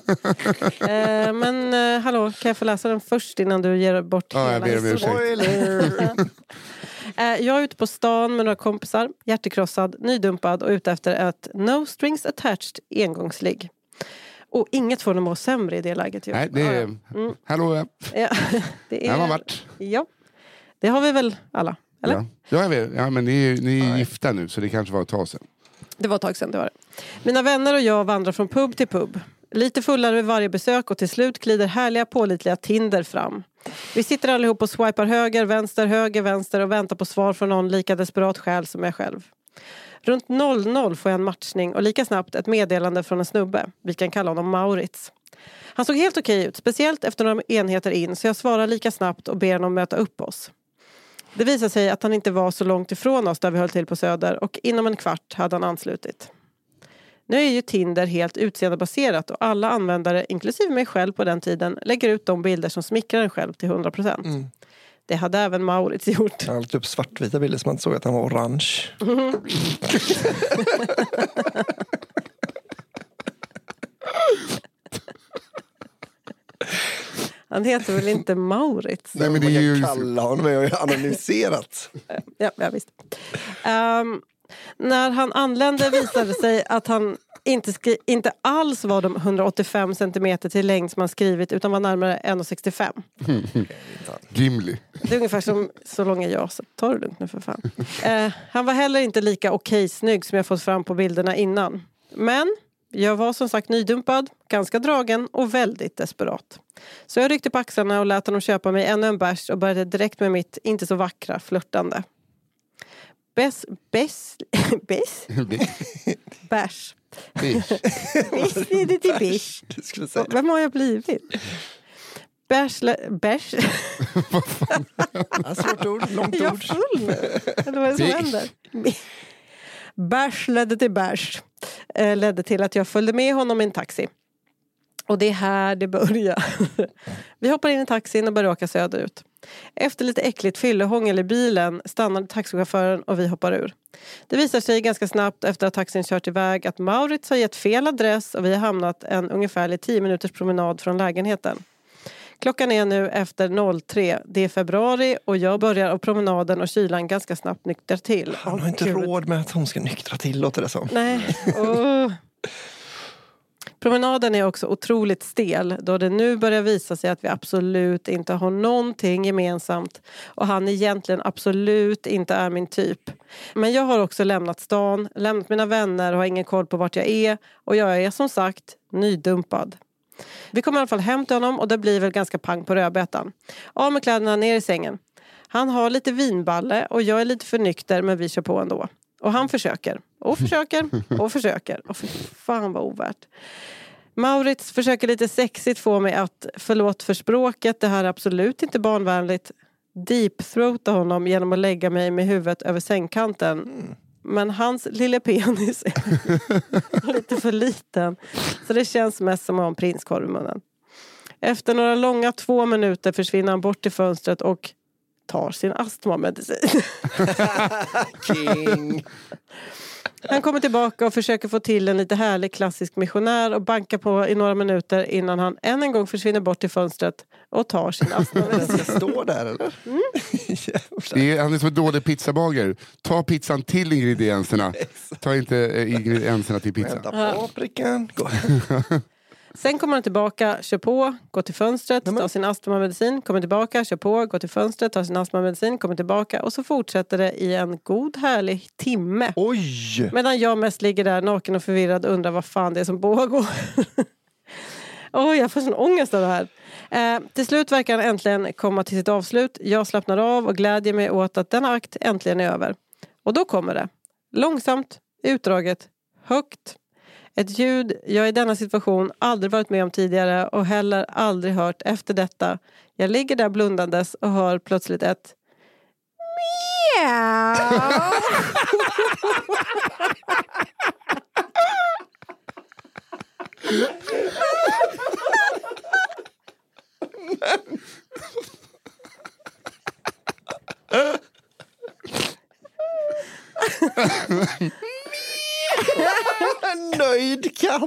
Men hallå, kan jag få läsa den först innan du ger bort hela historien? Jag är ute på stan med några kompisar, hjärtekrossad, nydumpad och ute efter ett no strings attached engångsligg. Och inget får dem att sämre i det läget. Nej, det är... Hallå, ja, det är... har varit. Ja, det har vi väl alla. Eller? Ja, jag vet. Ja, men ni är gifta nu så det kanske var ett tag sedan. Det var ett tag sedan, det var det. Mina vänner och jag vandrar från pub till pub. Lite fullare vid varje besök och till slut glider härliga pålitliga Tinder fram. Vi sitter allihop och swipar höger, vänster och väntar på svar från någon lika desperat själ som jag själv. Runt 00 får jag en matchning och lika snabbt ett meddelande från en snubbe. Vi kan kalla honom Mauritz. Han såg helt okej ut, speciellt efter några enheter in så jag svarar lika snabbt och ber honom möta upp oss. Det visade sig att han inte var så långt ifrån oss där vi höll till på Söder och inom en kvart hade han anslutit. Nu är ju Tinder helt utseendebaserat och alla användare, inklusive mig själv på den tiden, lägger ut de bilder som smickrar en själv till 100%. Det hade även Mauritz gjort. Han hade upp svartvita bilder som man inte såg att han var orange. Han heter väl inte Mauritz? Nej, men det är ju... Kalla honom är ju anonymiserat. Ja, visst. När han anlände visade sig att han inte alls var de 185 centimeter till längd som han skrivit utan var närmare 1,65. Gimli. Det är ungefär så lång är jag, så ta det lugnt nu för fan. Han var heller inte lika snygg som jag fått fram på bilderna innan. Men jag var som sagt nydumpad, ganska dragen och väldigt desperat. Så jag ryckte på axlarna och lät honom köpa mig ännu en bärs och började direkt med mitt inte så vackra flörtande. Bärs. Vem har jag blivit? Bärs. Svårt ord, långt ord. Jag är full nu. Eller vad är det som händer? Bärs ledde till bärs. Ledde till att jag följde med honom i en taxi. Och det är här det börjar. Vi hoppar in i taxin och börjar åka söderut. Efter lite äckligt fyllehångel i bilen stannade taxichauffören och vi hoppar ur. Det visar sig ganska snabbt efter att taxin kört iväg att Mauritz har gett fel adress och vi har hamnat en ungefärlig 10 minuters promenad från lägenheten. Klockan är nu efter 03. Det är februari och jag börjar av promenaden och kylan ganska snabbt nyktrar till. Han har inte råd med att hon ska nyktra till, låter det som. Nej, Promenaden är också otroligt stel då det nu börjar visa sig att vi absolut inte har någonting gemensamt och han egentligen absolut inte är min typ. Men jag har också lämnat stan, lämnat mina vänner och har ingen koll på vart jag är och jag är som sagt nydumpad. Vi kommer i alla fall hem till honom och det blir väl ganska pang på rödbetan. Av med kläderna ner i sängen. Han har lite vinballe och jag är lite för nykter, men vi kör på ändå. Och han försöker. Och försöker. Och försöker. Och för fan vad ovärt. Maurits försöker lite sexigt få mig att, förlåt för språket, det här är absolut inte barnvänligt, deep-throata honom genom att lägga mig med huvudet över sängkanten. Men hans lille penis är lite för liten. Så det känns mest som att ha en prinskorv i munnen. Efter några långa 2 minuter försvinner han bort till fönstret och tar sin astmamedicin. King. Han kommer tillbaka och försöker få till en lite härlig klassisk missionär och bankar på i några minuter innan han än en gång försvinner bort till fönstret och tar sin astmamedicin. Den står där eller? Han är som en dålig pizzabagare. Ta pizzan till ingredienserna. Ta inte ingredienserna till pizzan. Vänta paprikan. Sen kommer han tillbaka, kör på, går till fönstret, tar sin astmamedicin, kommer tillbaka, kör på, går till fönstret, tar sin astmamedicin, kommer tillbaka och så fortsätter det i en god härlig timme. Oj! Medan jag mest ligger där naken och förvirrad och undrar vad fan det är som pågår. Jag får sån ångest av det här. Till slut verkar han äntligen komma till sitt avslut. Jag slappnar av och glädjer mig åt att denna akt äntligen är över. Och då kommer det. Långsamt, utdraget, högt. Ett ljud jag i denna situation aldrig varit med om tidigare och heller aldrig hört efter detta. Jag ligger där blundandes och hör plötsligt ett miau. Nöjd katt.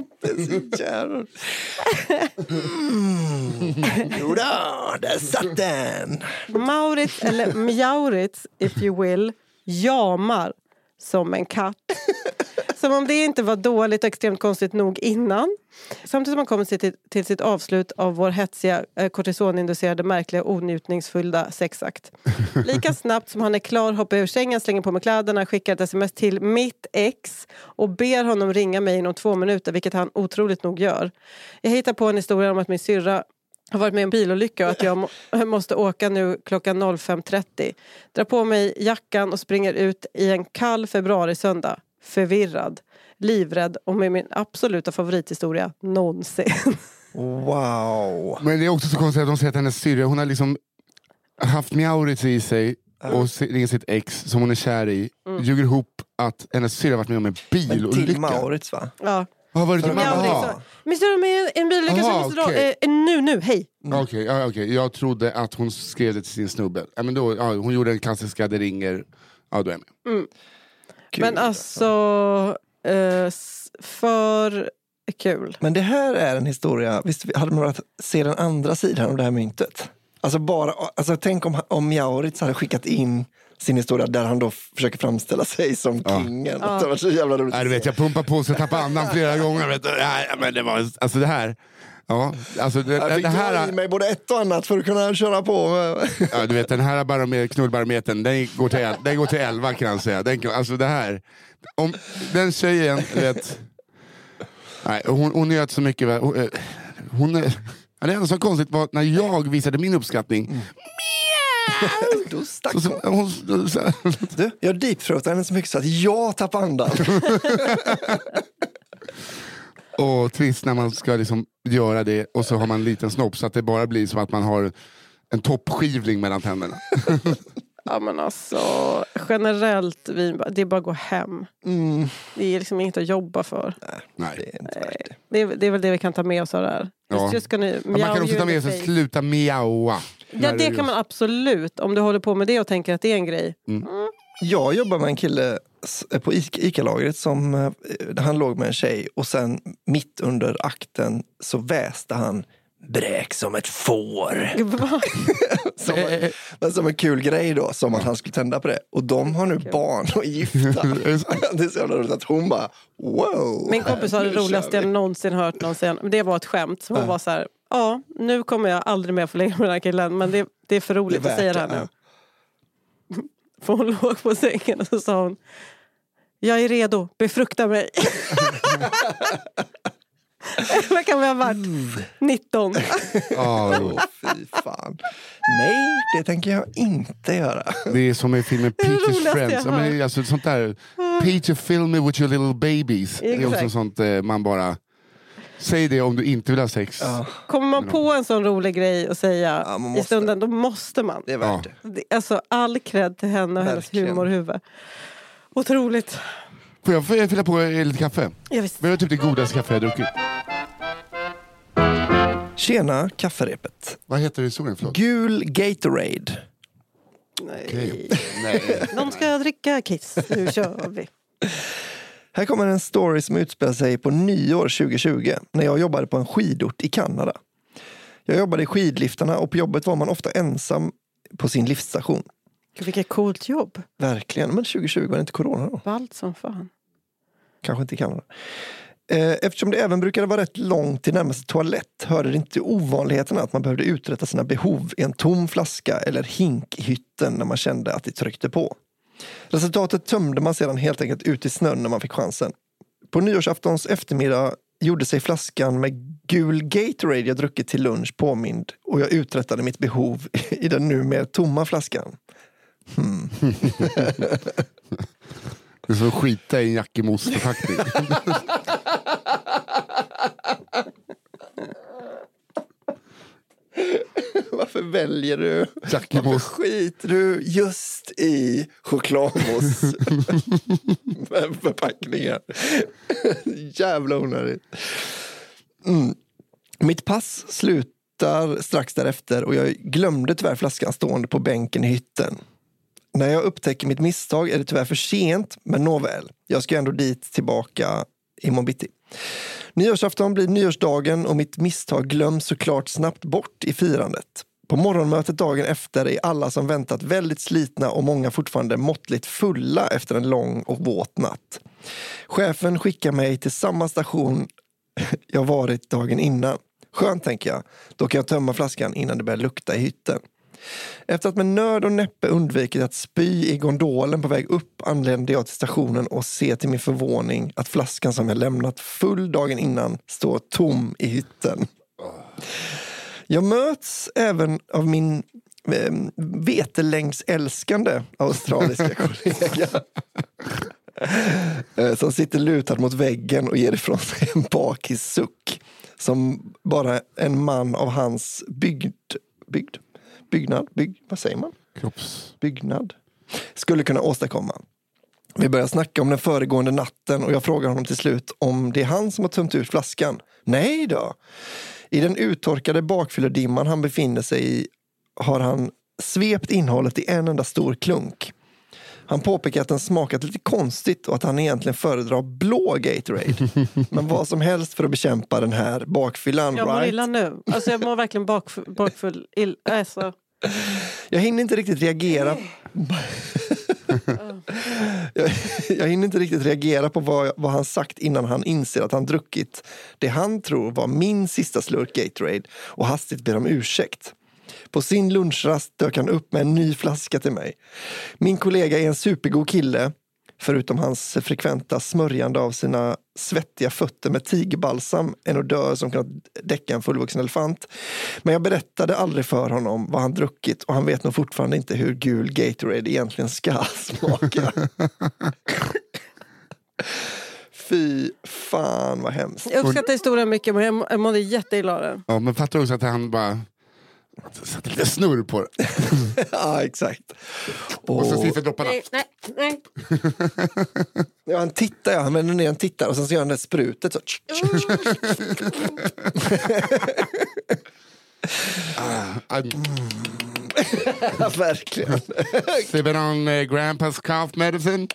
Jodå, där satt den. Maurits, eller Mjaurits, if you will, jamar som en katt. Som om det inte var dåligt och extremt konstigt nog innan. Samtidigt som man kommer till sitt avslut av vår hetsiga, kortisoninducerade, märkliga, onjutningsfulla sexakt. Lika snabbt som han är klar hoppar ur sängen, slänger på mig kläderna, skickar ett sms till mitt ex och ber honom ringa mig inom 2 minuter, vilket han otroligt nog gör. Jag hittar på en historia om att min syrra har varit med i en bilolycka och att jag måste åka nu klockan 05.30. Drar på mig jackan och springer ut i en kall februarisöndag. Förvirrad, livrädd och med min absoluta favorithistoria någonsin. Wow. Men det är också så konstigt att de säger att hennes syrra, hon har liksom haft Mjaurits i sig och ringer sitt ex som hon är kär i. Ljuger ihop att hennes syrra varit med om en bilolycka. Till Maurits va? Ja. Vad var det till Mjaurits? Men så är de med en bilolycka så måste dra... Nu, hej. Okej. Jag trodde att hon skrev det till sin snubbe. Ja, men då, hon gjorde en klassiska, det ringer. Ja, då är jag med. Men alltså, för kul. Men det här är en historia, visst hade man velat se den andra sidan av det här myntet? Alltså tänk om Mjaurits hade skickat in sin historia där han då försöker framställa sig som kingen. Ja. Det var så jävla roligt. Du vet, jag pumpar på så tappar andan flera gånger. Vet du. Men det var, alltså det här... Ja, alltså jag fick det här i mig både ett och annat för att kunna köra på. Ja, du vet, den här knullbarometern, den går till 11 kan jag säga. Alltså det här, om den tjejen, vet, nej, hon njöt så mycket. Det enda så konstigt var när jag visade min uppskattning. Då stack hon. Du, jag deepthroatade henne så mycket så att jag tappade andan. Och trist när man ska liksom göra det och så har man en liten snopp så att det bara blir som att man har en toppskivling mellan tänderna. Ja men alltså, generellt, det är bara att gå hem. Det är liksom inget att jobba för. Nej. Det är inte värt det. Det är väl det vi kan ta med oss av det här. Ja. Man kan också ta med sig sluta miaua. Ja, det kan man absolut. Om du håller på med det och tänker att det är en grej. Jag jobbar med en kille på Ica-lagret som han låg med en tjej och sen mitt under akten så väste han bräk som ett får. som en kul grej då, som att han skulle tända på det. Och de har nu barn och är gifta. Det är så jävla roligt att hon bara, wow. Min kompis har det roligaste jag någonsin hört någonsin. Det var ett skämt. Så hon var så här, ja, nu kommer jag aldrig mer få lägga med den här killen. Men det är för roligt att säga det här nu. För hon låg på sängen och så sa hon, jag är redo, befrukta mig. Vad kan vi ha varit? 19. Fy fan. Nej, det tänker jag inte göra. Det är som i filmen Peter's roligaste Friends. jag hört. Men, alltså, sånt där. Peter, fill me with your little babies. Det är också sånt man bara... Säg det om du inte vill ha sex. Kommer man på en sån rolig grej att säga i stunden, då måste man. Det är värt det. Alltså all cred till henne och hennes humorhuvud. Otroligt. Får jag fylla på lite kaffe? Ja, visst. Det var typ det godaste kaffe jag druckit. Tjena, kafferepet. Vad heter det i historien? Förlåt. Gul Gatorade. Okay. Nej. De ska dricka Kiss. Nu kör vi. Här kommer en story som utspelar sig på nyår 2020 när jag jobbade på en skidort i Kanada. Jag jobbade i skidliftarna och på jobbet var man ofta ensam på sin liftstation. Vilket coolt jobb. Verkligen, men 2020 var det inte corona då. Ballt som fan. Kanske inte i Kanada. Eftersom det även brukade vara rätt långt till närmaste toalett hörde det inte till ovanligheterna att man behövde uträtta sina behov i en tom flaska eller hink i hytten när man kände att det tryckte på. Resultatet tömde man sedan helt enkelt ut i snön när man fick chansen. På nyårsaftons eftermiddag gjorde sig flaskan med gul Gatorade jag druckit till lunch påmind och jag uträttade mitt behov i den numera tomma flaskan. Det är som att skita i en jackemousse-förpackning. Varför väljer du? Jackemousse. Varför skiter du just i chokladmousse med förpackningar? Jävla onödigt. Mitt pass slutar strax därefter och jag glömde tyvärr flaskan stående på bänken i hytten. När jag upptäcker mitt misstag är det tyvärr för sent, men nåväl. Jag ska ändå dit tillbaka imorgon bitti. Nyårsafton blir nyårsdagen och mitt misstag glöms såklart snabbt bort i firandet. På morgonmötet dagen efter är alla som väntat väldigt slitna och många fortfarande måttligt fulla efter en lång och våt natt. Chefen skickar mig till samma station jag varit dagen innan. Skönt, tänker jag. Då kan jag tömma flaskan innan det börjar lukta i hytten. Efter att med nöd och näppe undvikit att spy i gondolen på väg upp anlände jag till stationen och ser till min förvåning att flaskan som jag lämnat full dagen innan står tom i hytten. Jag möts även av min vetelängdsälskande australiska kollega som sitter lutad mot väggen och ger ifrån sig en bakissuck som bara en man av hans vad säger man? Kroppsbyggnad skulle kunna åstadkomma. Vi börjar snacka om den föregående natten och jag frågar honom till slut om det är han som har tömt ut flaskan. Nej då. I den uttorkade bakfylledimman han befinner sig i har han svept innehållet i en enda stor klunk. Han påpekar att den smakat lite konstigt och att han egentligen föredrar blå Gatorade. Men vad som helst för att bekämpa den här bakfyllan. Jag mår illa nu. Alltså jag mår verkligen bakfull. Alltså. Jag hinner inte riktigt reagera. Jag hinner inte riktigt reagera på vad han sagt innan han inser att han druckit det han tror var min sista slurk Gatorade och hastigt ber om ursäkt. På sin lunchrast dök han upp med en ny flaska till mig. Min kollega är en supergod kille, förutom hans frekventa smörjande av sina svettiga fötter med tigerbalsam, en odör som kan däcka en fullvuxen elefant. Men jag berättade aldrig för honom vad han druckit och han vet nog fortfarande inte hur gul Gatorade egentligen ska smaka. Fy fan vad hemskt. Jag uppskattar historien mycket, men jag mådde jätteilla av den. Ja, men fattar också att han bara satte lite snurr på det. Ja, exakt. Och så slipper dropparna. Nej. Ja, han tittar, han vänder ner en tittar och sen så gör han det sprutet så. Verkligen. Sipping on grandpa's cough medicine.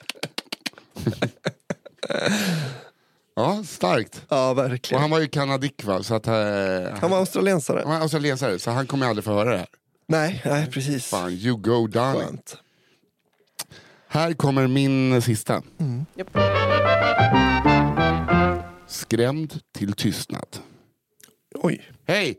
Ja, starkt. Ja, verkligen. Och han var ju kanadick, va? Så att, han var australiensare. Han var australiensare, så han kommer aldrig få höra det här. Nej, precis. Fan, you go darling. Skönt. Här kommer min sista. Yep. Skrämd till tystnad. Oj. Hej!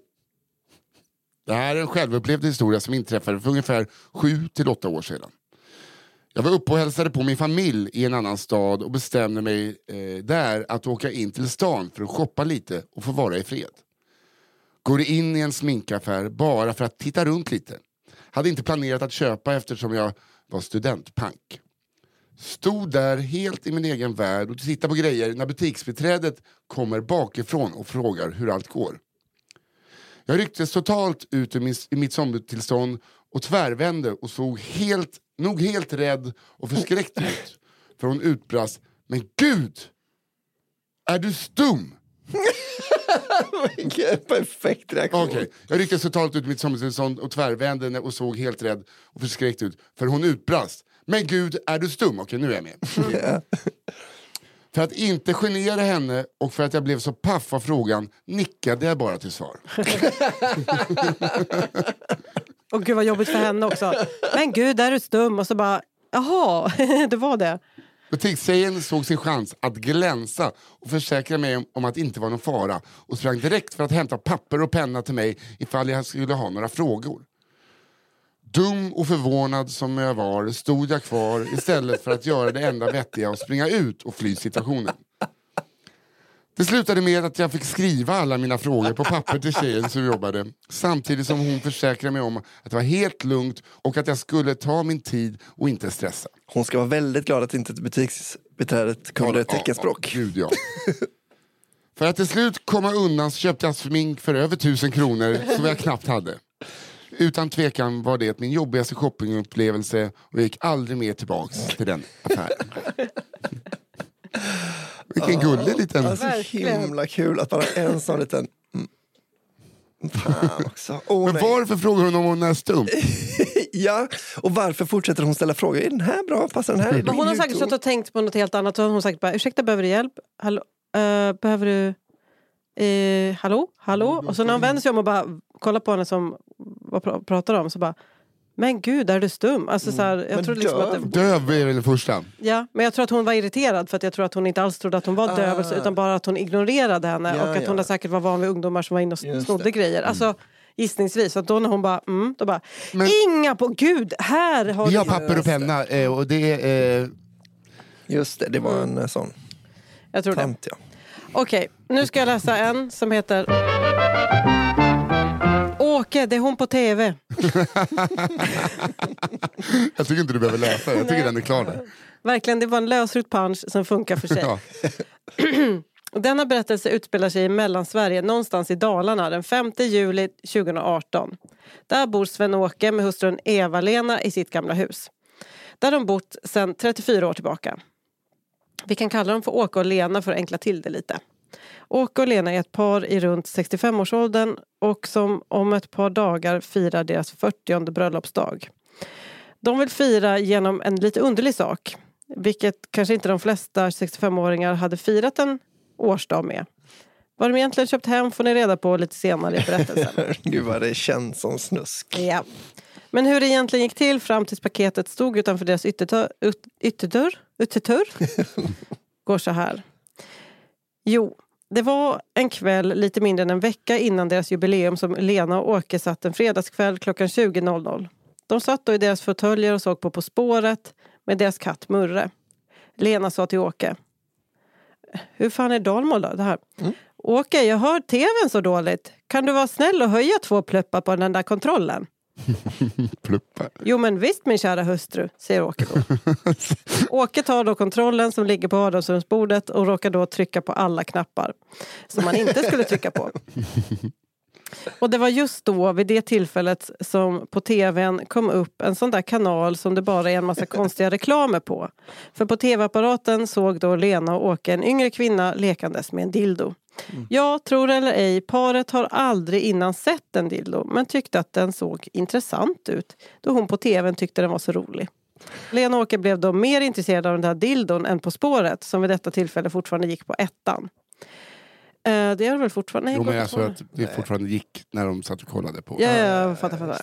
Det här är en självupplevd historia som inträffade för ungefär 7 till 8 år sedan. Jag var uppe och hälsade på min familj i en annan stad och bestämde mig där att åka in till stan för att shoppa lite och få vara i fred. Går in i en sminkaffär bara för att titta runt lite. Hade inte planerat att köpa eftersom jag var studentpank. Stod där helt i min egen värld och tittade på grejer när butiksbiträdet kommer bakifrån och frågar hur allt går. Jag rycktes totalt ut i mitt zombie-tillstånd och tvärvände och såg nog helt rädd och förskräckt ut. För hon utbrast, men gud! Är du stum? Vilken perfekt reaktion. Okay. Jag rycktes totalt ut i mitt zombie-tillstånd och tvärvände och såg helt rädd och förskräckt ut. För hon utbrast, men gud, är du stum? Okej, nu är jag med. Yeah. För att inte genera henne och för att jag blev så paff av frågan nickade jag bara till svar. Och gud vad jobbigt för henne också. Men gud, är du stum? Och så bara, jaha, det var det. Butikstjejen såg sin chans att glänsa och försäkra mig om att det inte var någon fara och sprang direkt för att hämta papper och penna till mig ifall jag skulle ha några frågor. Dum och förvånad som jag var stod jag kvar istället för att göra det enda vettiga och springa ut och fly situationen. Det slutade med att jag fick skriva alla mina frågor på papper till tjejen som jobbade. Samtidigt som hon försäkrade mig om att det var helt lugnt och att jag skulle ta min tid och inte stressa. Hon ska vara väldigt glad att inte butiksbiträdet kunde teckenspråk. Gud, ja. För att till slut komma undan så köpte jag smink för över 1000 kronor som jag knappt hade. Utan tvekan var det min jobbigaste shoppingupplevelse och jag gick aldrig mer tillbaks till den affären. Vilken gullig liten... Alltså, himla kul att bara en sån liten... Fan också. Men varför frågar hon om hon är stum? Ja, och varför fortsätter hon ställa frågor? Är den här bra? Passar den här? Men hon har säkert suttit och tänkt på något helt annat. Så har hon sagt bara, ursäkta, behöver du hjälp? Hallå, behöver du... Hallå? Och så när hon vänder sig om och bara kollar på henne som vad pratar om så bara, men gud, är du stum? Alltså, så här, jag tror liksom att döv är väl det första. Ja, men jag tror att hon var irriterad för att jag tror att hon inte alls trodde att hon var döv utan bara att hon ignorerade henne och att hon säkert var van vid ungdomar som var inne och snodde grejer. Alltså gissningsvis. Så då när hon bara, då bara, men, inga på gud, här har vi har papper och penna och det är... Just det var en sån. Jag tror tant, det. Ja. Okej, nu ska jag läsa en som heter Åke, det är hon på tv. Jag tycker inte du behöver läsa, jag tycker den är klar där. Verkligen, det var en lösryckt punch som funkar för sig. Ja. Denna berättelse utspelar sig i Mellansverige, någonstans i Dalarna, den 5 juli 2018. Där bor Sven-Åke med hustrun Eva-Lena i sitt gamla hus. Där de bott sedan 34 år tillbaka. Vi kan kalla dem för Åke och Lena för att enkla till det lite. Åke och Lena är ett par i runt 65-årsåldern och som om ett par dagar firar deras 40:e bröllopsdag. De vill fira genom en lite underlig sak, vilket kanske inte de flesta 65-åringar hade firat en årsdag med. Vad de egentligen köpt hem får ni reda på lite senare i berättelsen. Gud vad det känns som snusk. Ja. Men hur det egentligen gick till fram tills paketet stod utanför deras ytterdörr går så här. Jo, det var en kväll lite mindre än en vecka innan deras jubileum som Lena och Åke satt en fredagskväll klockan 20.00. De satt då i deras fåtöljer och såg på spåret med deras katt Murre. Lena sa till Åke: hur fan är Dalmål då det här? Åke, jag hör tvn så dåligt. Kan du vara snäll och höja 2 pluppar på den där kontrollen? Pluppar. Jo men visst min kära hustru, säger Åke då. Åke tar då kontrollen som ligger på vardagsrumsbordet och råkar då trycka på alla knappar som man inte skulle trycka på. Och det var just då vid det tillfället som på tvn kom upp en sån där kanal som det bara är en massa konstiga reklamer på. För på tv-apparaten såg då Lena och Åke en yngre kvinna lekandes med en dildo. Jag tror eller ej, paret har aldrig innan sett en dildo men tyckte att den såg intressant ut då hon på tvn tyckte den var så rolig. Lena och Åke blev då mer intresserade av den där dildon än På spåret som vid detta tillfälle fortfarande gick på 1:an. Det är väl fortfarande... Jo, men jag tror att det fortfarande gick när de satt och kollade på. Ja, jag fattar.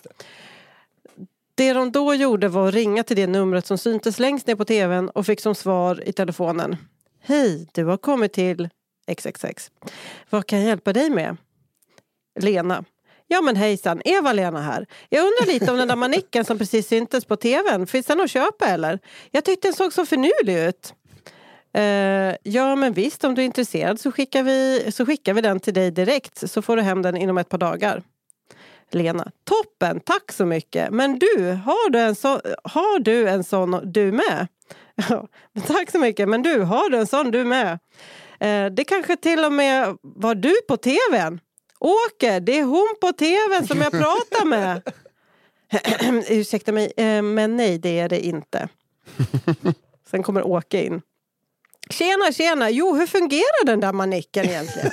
Det de då gjorde var att ringa till det numret som syntes längst ner på tvn och fick som svar i telefonen: hej, du har kommit till XXX. Vad kan jag hjälpa dig med? Lena: Ja men hejsan, Eva-Lena här. Jag undrar lite om den där manicken som precis syntes på tvn. Finns den att köpa eller? Jag tyckte den såg så förnylig ut. Ja men visst, om du är intresserad så skickar vi den till dig direkt. Så får du hem den inom ett par dagar. Lena, toppen, tack så mycket. Men du, har du en sån du med? Ja, tack så mycket, men du, har du en sån du med? Det kanske till och med var du på tvn. Åke, det är hon på tvn som jag pratar med. Ursäkta mig, men nej, det är det inte. Sen kommer Åke in. Tjena. Jo, hur fungerar den där manicken egentligen?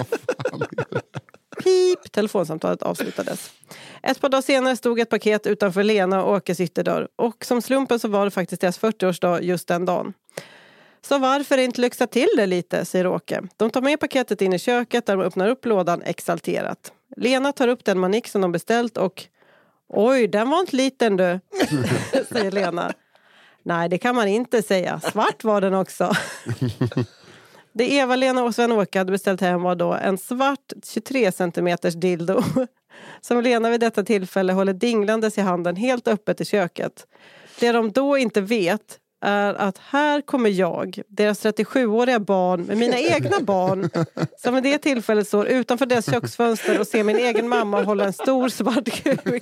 Pip, telefonsamtalet avslutades. Ett par dagar senare stod ett paket utanför Lena och Åkes ytterdörr. Och som slumpen så var det faktiskt deras 40-årsdag just den dagen. Så varför inte lyxa till det lite, säger Åke. De tar med paketet in i köket där de öppnar upp lådan exalterat. Lena tar upp den manik som de beställt och... Oj, den var inte liten du, säger Lena. Nej, det kan man inte säga. Svart var den också. Det Eva-Lena och Sven-Åke hade beställt hem var då en svart 23 cm dildo. Som Lena vid detta tillfälle håller dinglandes i handen helt öppet i köket. Det de då inte vet är att här kommer jag, deras 37-åriga barn med mina egna barn, som vid det tillfället står utanför deras köksfönster och ser min egen mamma hålla en stor svart kuk.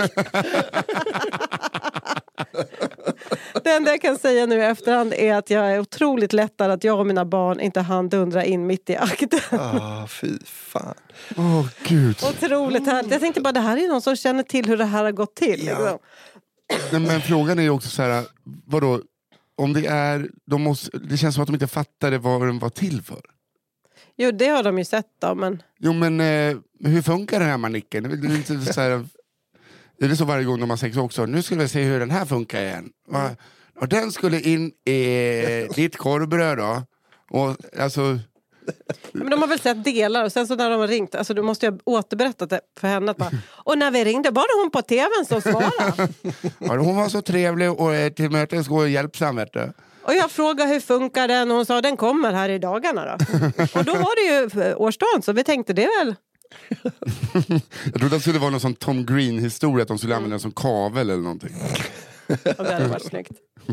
Det enda jag kan säga nu i efterhand är att jag är otroligt lättad att jag och mina barn inte hann dundra in mitt i akten. Fy fan. Gud. Otroligt härligt. Jag tänkte bara, det här är någon som känner till hur det här har gått till. Ja. Liksom. Men frågan är ju också så här, vadå? Om det är, det känns som att de inte fattade vad den var till för. Jo, det har de ju sett då, men... Jo, men hur funkar den här manicken? Det är inte så här, det är så varje gång de har sex också. Nu skulle vi se hur den här funkar igen. Och den skulle in i ditt korvbröd då. Och alltså... Men de har väl sett delar och sen så när de har ringt, alltså du måste ju återberätta det för henne att bara, och när vi ringde var det hon på tvn som svarade. Ja, hon var så trevlig och till mötes och hjälpsam, vet du. Och jag frågade hur funkar den och hon sa den kommer här i dagarna då. Och då var det ju årsdagen så vi tänkte det väl. Jag trodde att det skulle vara någon sån Tom Green-historia att de skulle använda den som kavel eller någonting. Och det hade varit snyggt.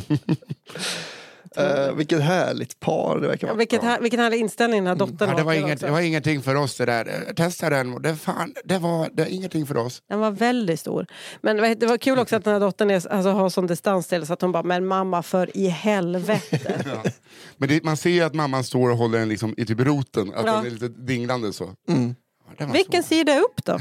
Vilket härligt par det verkar vara. Vilken härlig inställning den här dottern har. Det var ingenting för oss det där. Testa den. Det var ingenting för oss. Den var väldigt stor. Men det var kul också att den här dottern har sån distans till så att hon bara, men mamma för i helvete. Ja. Men man ser ju att mamman står och håller den liksom i typ roten. Att den är lite dinglande så. Mm. Ja, vilken sida är upp då?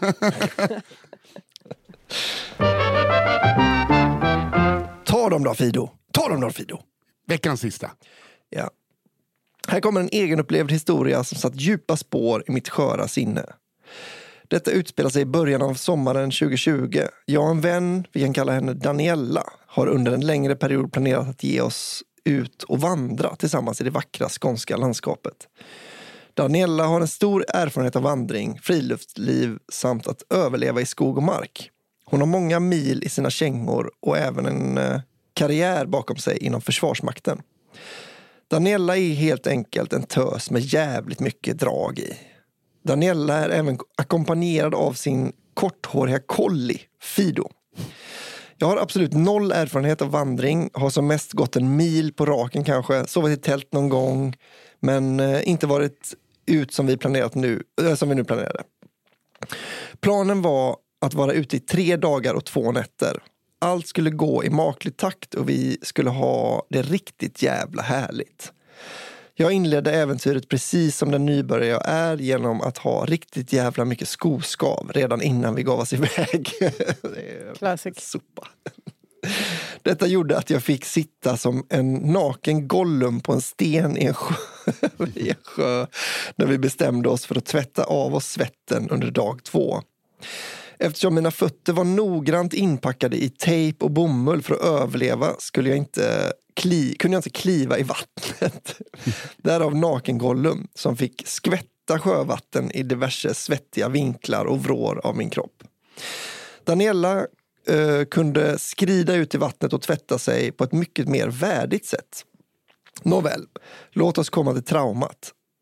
Ta dem då Fido. Veckans sista. Ja. Här kommer en egenupplevd historia som satt djupa spår i mitt sköra sinne. Detta utspelar sig i början av sommaren 2020. Jag och en vän, vi kan kalla henne Daniela, har under en längre period planerat att ge oss ut och vandra tillsammans i det vackra skånska landskapet. Daniela har en stor erfarenhet av vandring, friluftsliv samt att överleva i skog och mark. Hon har många mil i sina kängor och även en karriär bakom sig inom Försvarsmakten. Daniela är helt enkelt en tös med jävligt mycket drag i. Daniela är även ackompanjerad av sin korthåriga collie, Fido. Jag har absolut noll erfarenhet av vandring, har som mest gått en mil på raken kanske, sovit i tält någon gång, men inte varit ut som vi nu planerade. Planen var att vara ute i 3 dagar och 2 nätter. Allt skulle gå i maklig takt och vi skulle ha det riktigt jävla härligt. Jag inledde äventyret precis som den nybörjare jag är genom att ha riktigt jävla mycket skoskav redan innan vi gav oss iväg. Classic. Sopa. Detta gjorde att jag fick sitta som en naken Gollum på en sten i en sjö när vi bestämde oss för att tvätta av oss svetten under dag 2. Eftersom mina fötter var noggrant inpackade i tejp och bomull för att överleva kunde jag inte kliva i vattnet. Därav naken Gollum som fick skvätta sjövatten i diverse svettiga vinklar och vrår av min kropp. Daniela kunde skrida ut i vattnet och tvätta sig på ett mycket mer värdigt sätt. Nåväl, låt oss komma till traumat.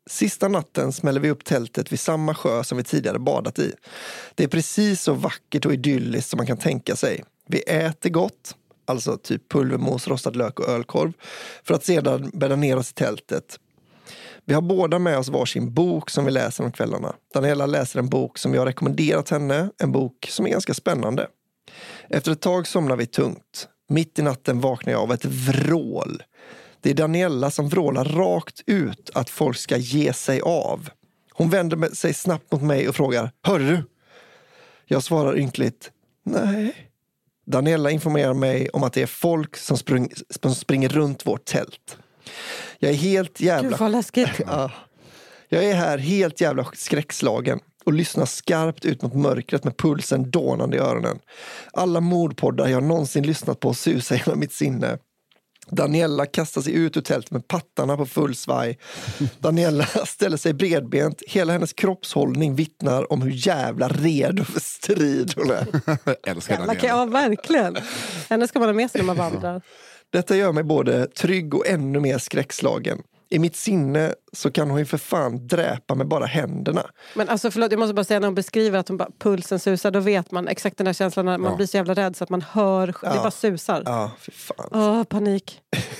Sista natten smäller vi upp tältet vid samma sjö som vi tidigare badat i. Det är precis så vackert och idylliskt som man kan tänka sig. Vi äter gott, alltså typ pulvermos, rostad lök och ölkorv, för att sedan bädda ner oss i tältet. Vi har båda med oss varsin bok som vi läser om kvällarna. Daniela läser en bok som jag har rekommenderat henne, en bok som är ganska spännande. Efter ett tag somnar vi tungt. Mitt i natten vaknar jag av ett vrål. Det är Daniela som vrålar rakt ut att folk ska ge sig av. Hon vänder sig snabbt mot mig och frågar, hör du? Jag svarar ynkligt, nej. Daniela informerar mig om att det är folk som springer runt vårt tält. Jag är helt jävla... Gud vad läskigt. Ja. Jag är här helt jävla skräckslagen och lyssnar skarpt ut mot mörkret med pulsen dånande i öronen. Alla mordpoddar jag någonsin lyssnat på susar genom mitt sinne. Daniela kastar sig ut ur tältet med pattarna på full svaj. Daniela ställer sig bredbent. Hela hennes kroppshållning vittnar om hur jävla redo för strid hon är. Älskar Daniela. Ja, verkligen. Henne ska man ha med sig när man vandrar. Detta gör mig både trygg och ännu mer skräckslagen. I mitt sinne så kan hon ju för fan dräpa med bara händerna. Men alltså förlåt, jag måste bara säga när hon beskriver att hon bara, pulsen susar, då vet man exakt den här känslan när man blir så jävla rädd så att man hör, det bara susar. Ja, för fan. Panik.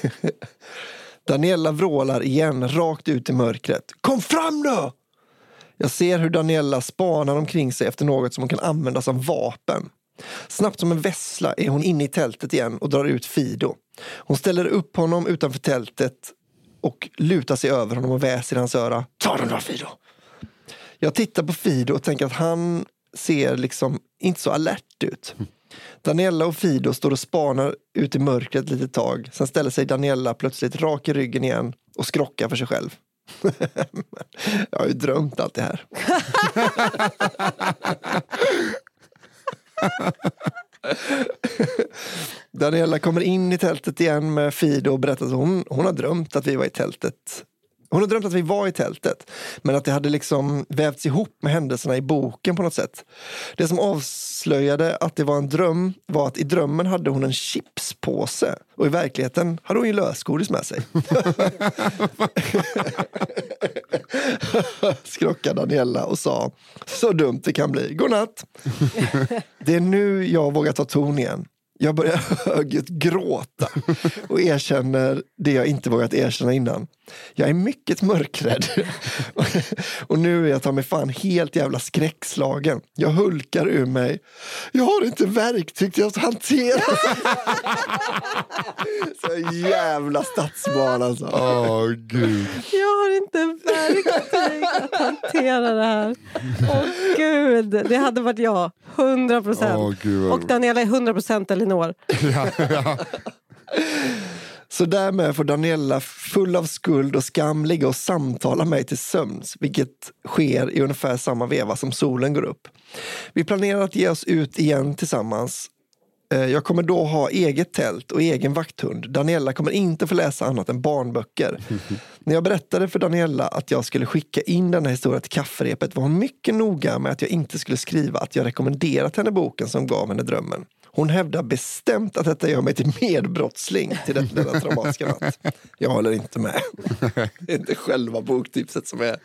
Daniela vrålar igen rakt ut i mörkret. Kom fram då! Jag ser hur Daniela spanar omkring sig efter något som hon kan använda som vapen. Snabbt som en vässla är hon inne i tältet igen och drar ut Fido. Hon ställer upp honom utanför tältet och lutar sig över honom och väser i hans öra. Ta den då, Fido! Jag tittar på Fido och tänker att han ser liksom inte så alert ut. Daniela och Fido står och spanar ut i mörkret lite tag. Sen ställer sig Daniela plötsligt rak i ryggen igen och skrockar för sig själv. Jag har ju drömt allt det här. Daniela kommer in i tältet igen med Fido och berättar att hon har drömt att vi var i tältet. Hon har drömt att vi var i tältet, men att det hade liksom vävts ihop med händelserna i boken på något sätt. Det som avslöjade att det var en dröm var att i drömmen hade hon en chipspåse och i verkligheten hade hon ju lösgodis med sig. Skrockade Daniela och sa, så dumt det kan bli. Godnatt. Det är nu jag vågar ta ton igen. Jag börjar högljutt gråta och erkänner det jag inte vågat erkänna innan. Jag är mycket mörkrädd. Och nu är jag ta mig fan helt jävla skräckslagen. Jag hulkar ur mig. Jag har inte verktyg till att hantera. Så jävla stadsbarn alltså. Åh, gud. Jag har inte verktyg att hantera det här. Åh gud, det hade varit jag. 100%. Och Daniela är 100% Elinor. Ja. Så därmed får Daniela full av skuld och skam ligga och samtala mig till sömns, vilket sker i ungefär samma veva som solen går upp. Vi planerar att ge oss ut igen tillsammans. Jag kommer då ha eget tält och egen vakthund. Daniela kommer inte få läsa annat än barnböcker. När jag berättade för Daniela att jag skulle skicka in den här historien till kafferepet var hon mycket noga med att jag inte skulle skriva att jag rekommenderat henne boken som gav henne drömmen. Hon hävdar bestämt att detta gör mig till medbrottsling till denna traumatiska natt. Jag håller inte med. Det är inte själva boktipset som är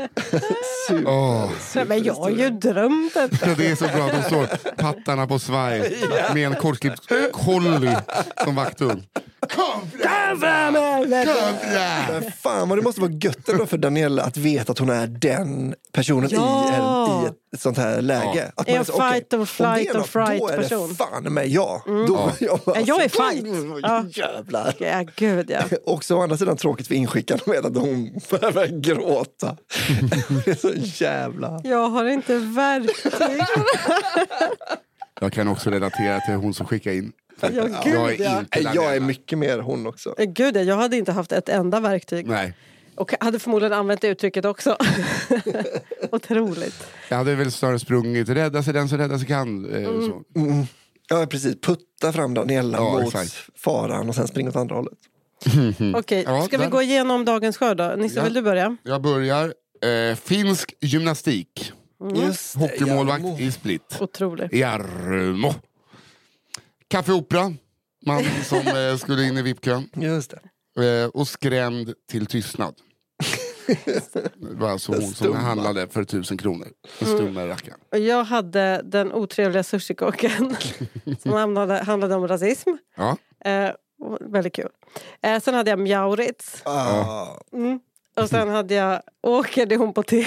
super. Men jag har ju drömt det. Det är så bra, de står pattarna på svaj med en kortklippt collie som vakthund. Kom fram! Men fan vad det måste vara gött ändå för Daniela att veta att hon är den personen i ett sånt här läge. Att en fight or flight or fright person. Då är det fan med jag. Jag är fight. Jävlar. Ja, gud ja. Också å andra sidan tråkigt för inskickaren med att hon börjar gråta. Det är så jävla... Jag har inte verktyg. Jag kan också relatera till hon som skickar in. Jag är mycket mer hon också. Gud, jag hade inte haft ett enda verktyg. Nej. Och hade förmodligen använt det uttrycket också. Otroligt. Jag hade väl snarare sprungit, rädda sig den som rädda sig kan. Så. Ja, precis. Putta fram Daniela mot faran och sen springa åt andra hållet. Okej, ska vi gå igenom dagens skörd då? Nisse, vill du börja? Jag börjar. Finsk gymnastik. Just det, hockeymålvakt i Split. Otroligt. Jarmo. Kaffeopera. Man som skulle in i VIP-kön. Just det. Och skrämd till tystnad. Det var alltså hon som handlade för 1000 kronor. En stumma racka. Och jag hade den otrevliga sushikocken som handlade om rasism. Ja. Väldigt kul. Sen hade jag Mjauritz. Och sen hade jag Åker, det hon på tv.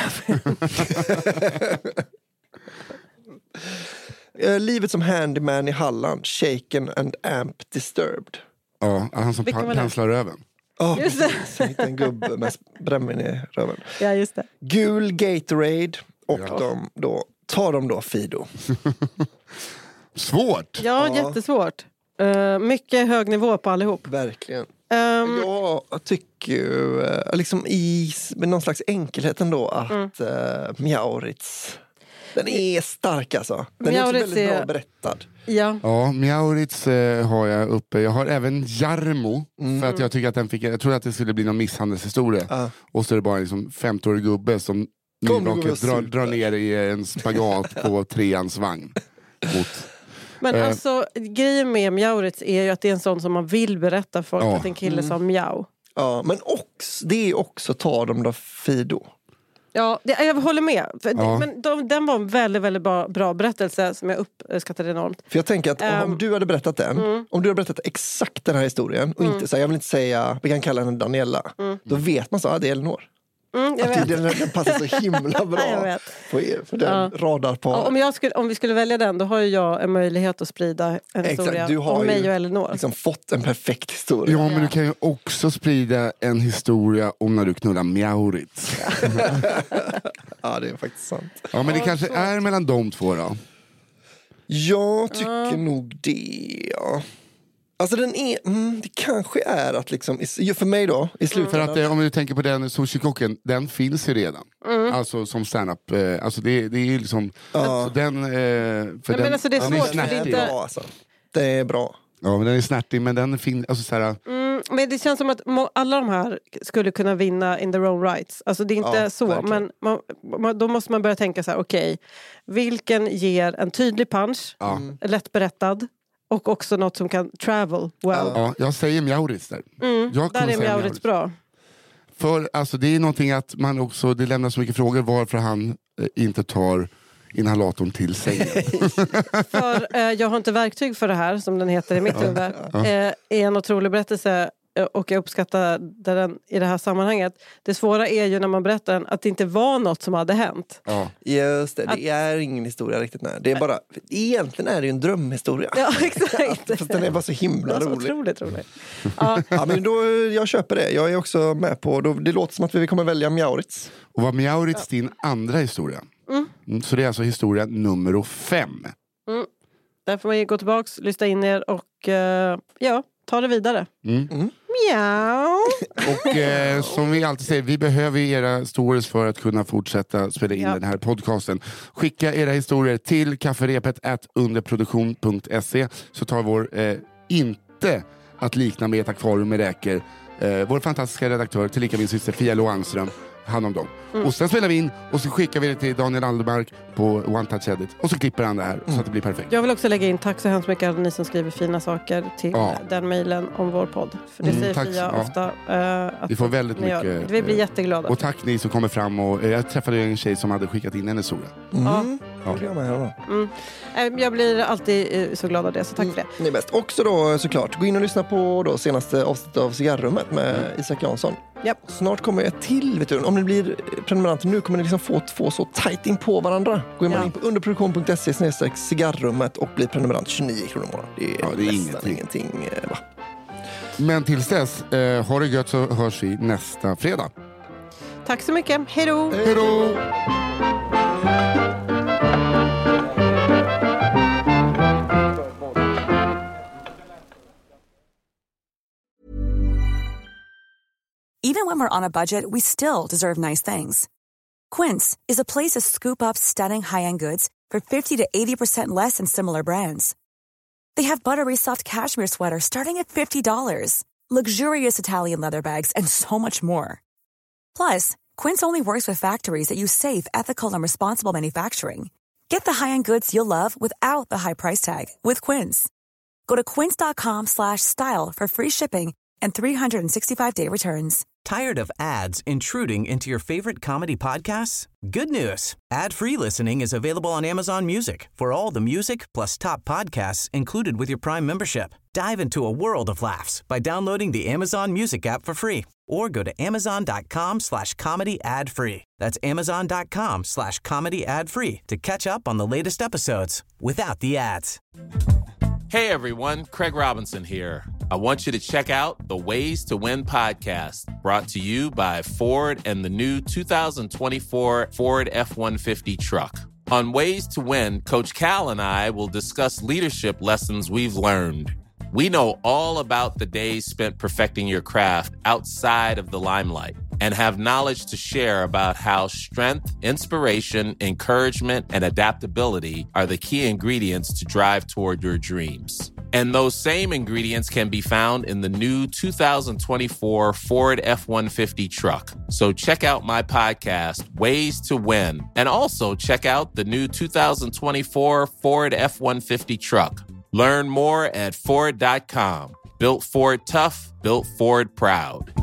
Livet som handyman i Halland. Shaken and amp disturbed. Ja, han som penslar röven. Just det. Så hittade en gubbe med brännvin i röven. Ja, just det. Gul Gatorade. Och tar de då Fido. Svårt! Ja, jättesvårt. Mycket hög nivå på allihop. Verkligen. Jag tycker ju liksom med någon slags enkelhet ändå att Mjauritz, den är stark alltså. Den är också väldigt bra berättad. Ja, Mjauritz har jag uppe. Jag har även Jarmo. För att jag tycker att jag trodde att det skulle bli någon misshandelshistoria. Och så är det bara liksom 50-årig gubbe som drar ner i en spagat på 3ans vagn. Men alltså grejen med Mjauritz är ju att det är en sån som man vill berätta för att en kille sa mjau. Ja, men det är också tar de då Fido. Ja, jag håller med. Men den var en väldigt, väldigt bra berättelse som jag uppskattade enormt. För jag tänker att om du hade berättat den, om du hade berättat exakt den här historien och inte så här, jag vill inte säga, vi kan kalla henne Daniela, då vet man så, det är Elinor. Den passar så himla bra på er, för den radar på. Om vi skulle välja den, då har ju jag en möjlighet att sprida en historia du har om mig ju och Elinor. Liksom fått en perfekt historia. Ja, men du kan ju också sprida en historia om när du knullar Mjauritz. Ja, det är faktiskt sant. Ja, men det kanske är mellan de två då. Jag tycker nog det, ja. Alltså det kanske är att liksom, för mig då, i slutändan. För att om du tänker på den sushikocken, den finns ju redan. Alltså som stand-up, alltså det är ju liksom, alltså den, för den, alltså det är svårt, för det är inte... bra, alltså. Det är bra. Ja, men den är snärtig, men den finns, alltså såhär... Men det känns som att alla de här skulle kunna vinna in their own rights. Alltså det är inte så, verkligen. Men då måste man börja tänka så här: okej, vilken ger en tydlig punch, lätt berättad, och också något som kan travel well. Ja, jag säger Mjauritz där. Där är Mjauritz bra. För alltså, det är någonting att man också, det lämnar så mycket frågor varför han inte tar inhalatorn till sängen. För jag har inte verktyg för det här, som den heter i mitt huvud. Är en otrolig berättelse. Och jag uppskattar den i det här sammanhanget. Det svåra är ju när man berättar den, att det inte var något som hade hänt. Just det, det är ingen historia riktigt. Det är bara, egentligen är det ju en drömhistoria. Ja, exakt. Fast den är bara så himla rolig. Otroligt rolig. Ja, men då, jag köper det. Jag är också med på, det låter som att vi kommer välja Mjauritz. Och var Mjauritz din andra historia? Så det är alltså historia nummer 5. Där får man ju gå tillbaks, lyssna in er och ta det vidare. Mjau. Och som vi alltid säger, vi behöver era stories för att kunna fortsätta spela in den här podcasten. Skicka era historier till kafferepet@underproduktion.se, så tar vår inte att likna med ett akvarium med räkor, vår fantastiska redaktör, tillika min syster Fia Loanström, hand om dem. Och sen spelar vi in och så skickar vi det till Daniel Aldermark på One Touch Edit. Och så klipper han det här så att det blir perfekt. Jag vill också lägga in, tack så hemskt mycket alla ni som skriver fina saker till den mejlen om vår podd. För det säger Fia ofta. Att vi får väldigt mycket. Vi blir jätteglada. Och tack ni som kommer fram. Och jag träffade en tjej som hade skickat in en historia. Jag blir alltid så glad av det, så tack för det. Ni är bäst. Också då såklart, gå in och lyssna på då senaste avsnittet av Cigarrummet med Isak Jansson. Snart kommer jag till, vet du, om ni blir prenumeranter nu kommer ni liksom få två så tajt in på varandra. Gå in på underproduktion.se/cigarrummet och bli prenumerant 29 kronor månaden. Det är ingenting va? Men tills dess, ha det gött, så hörs vi nästa fredag. Tack så mycket, hej då! Hej då! Even when we're on a budget, we still deserve nice things. Quince is a place to scoop up stunning high-end goods for 50 to 80% less than similar brands. They have buttery soft cashmere sweaters starting at $50, luxurious Italian leather bags, and so much more. Plus, Quince only works with factories that use safe, ethical, and responsible manufacturing. Get the high-end goods you'll love without the high price tag with Quince. Go to quince.com/style for free shipping and 365-day returns. Tired of ads intruding into your favorite comedy podcasts? Good news. Ad-free listening is available on Amazon Music for all the music plus top podcasts included with your Prime membership. Dive into a world of laughs by downloading the Amazon Music app for free or go to amazon.com/comedy ad-free. That's amazon.com/comedy ad-free to catch up on the latest episodes without the ads. Hey everyone, Craig Robinson here. I want you to check out the Ways to Win podcast, brought to you by Ford and the new 2024 Ford F-150 truck. On Ways to Win, Coach Cal and I will discuss leadership lessons we've learned. We know all about the days spent perfecting your craft outside of the limelight and have knowledge to share about how strength, inspiration, encouragement, and adaptability are the key ingredients to drive toward your dreams. And those same ingredients can be found in the new 2024 Ford F-150 truck. So check out my podcast, Ways to Win, and also check out the new 2024 Ford F-150 truck. Learn more at Ford.com. Built Ford tough, built Ford proud.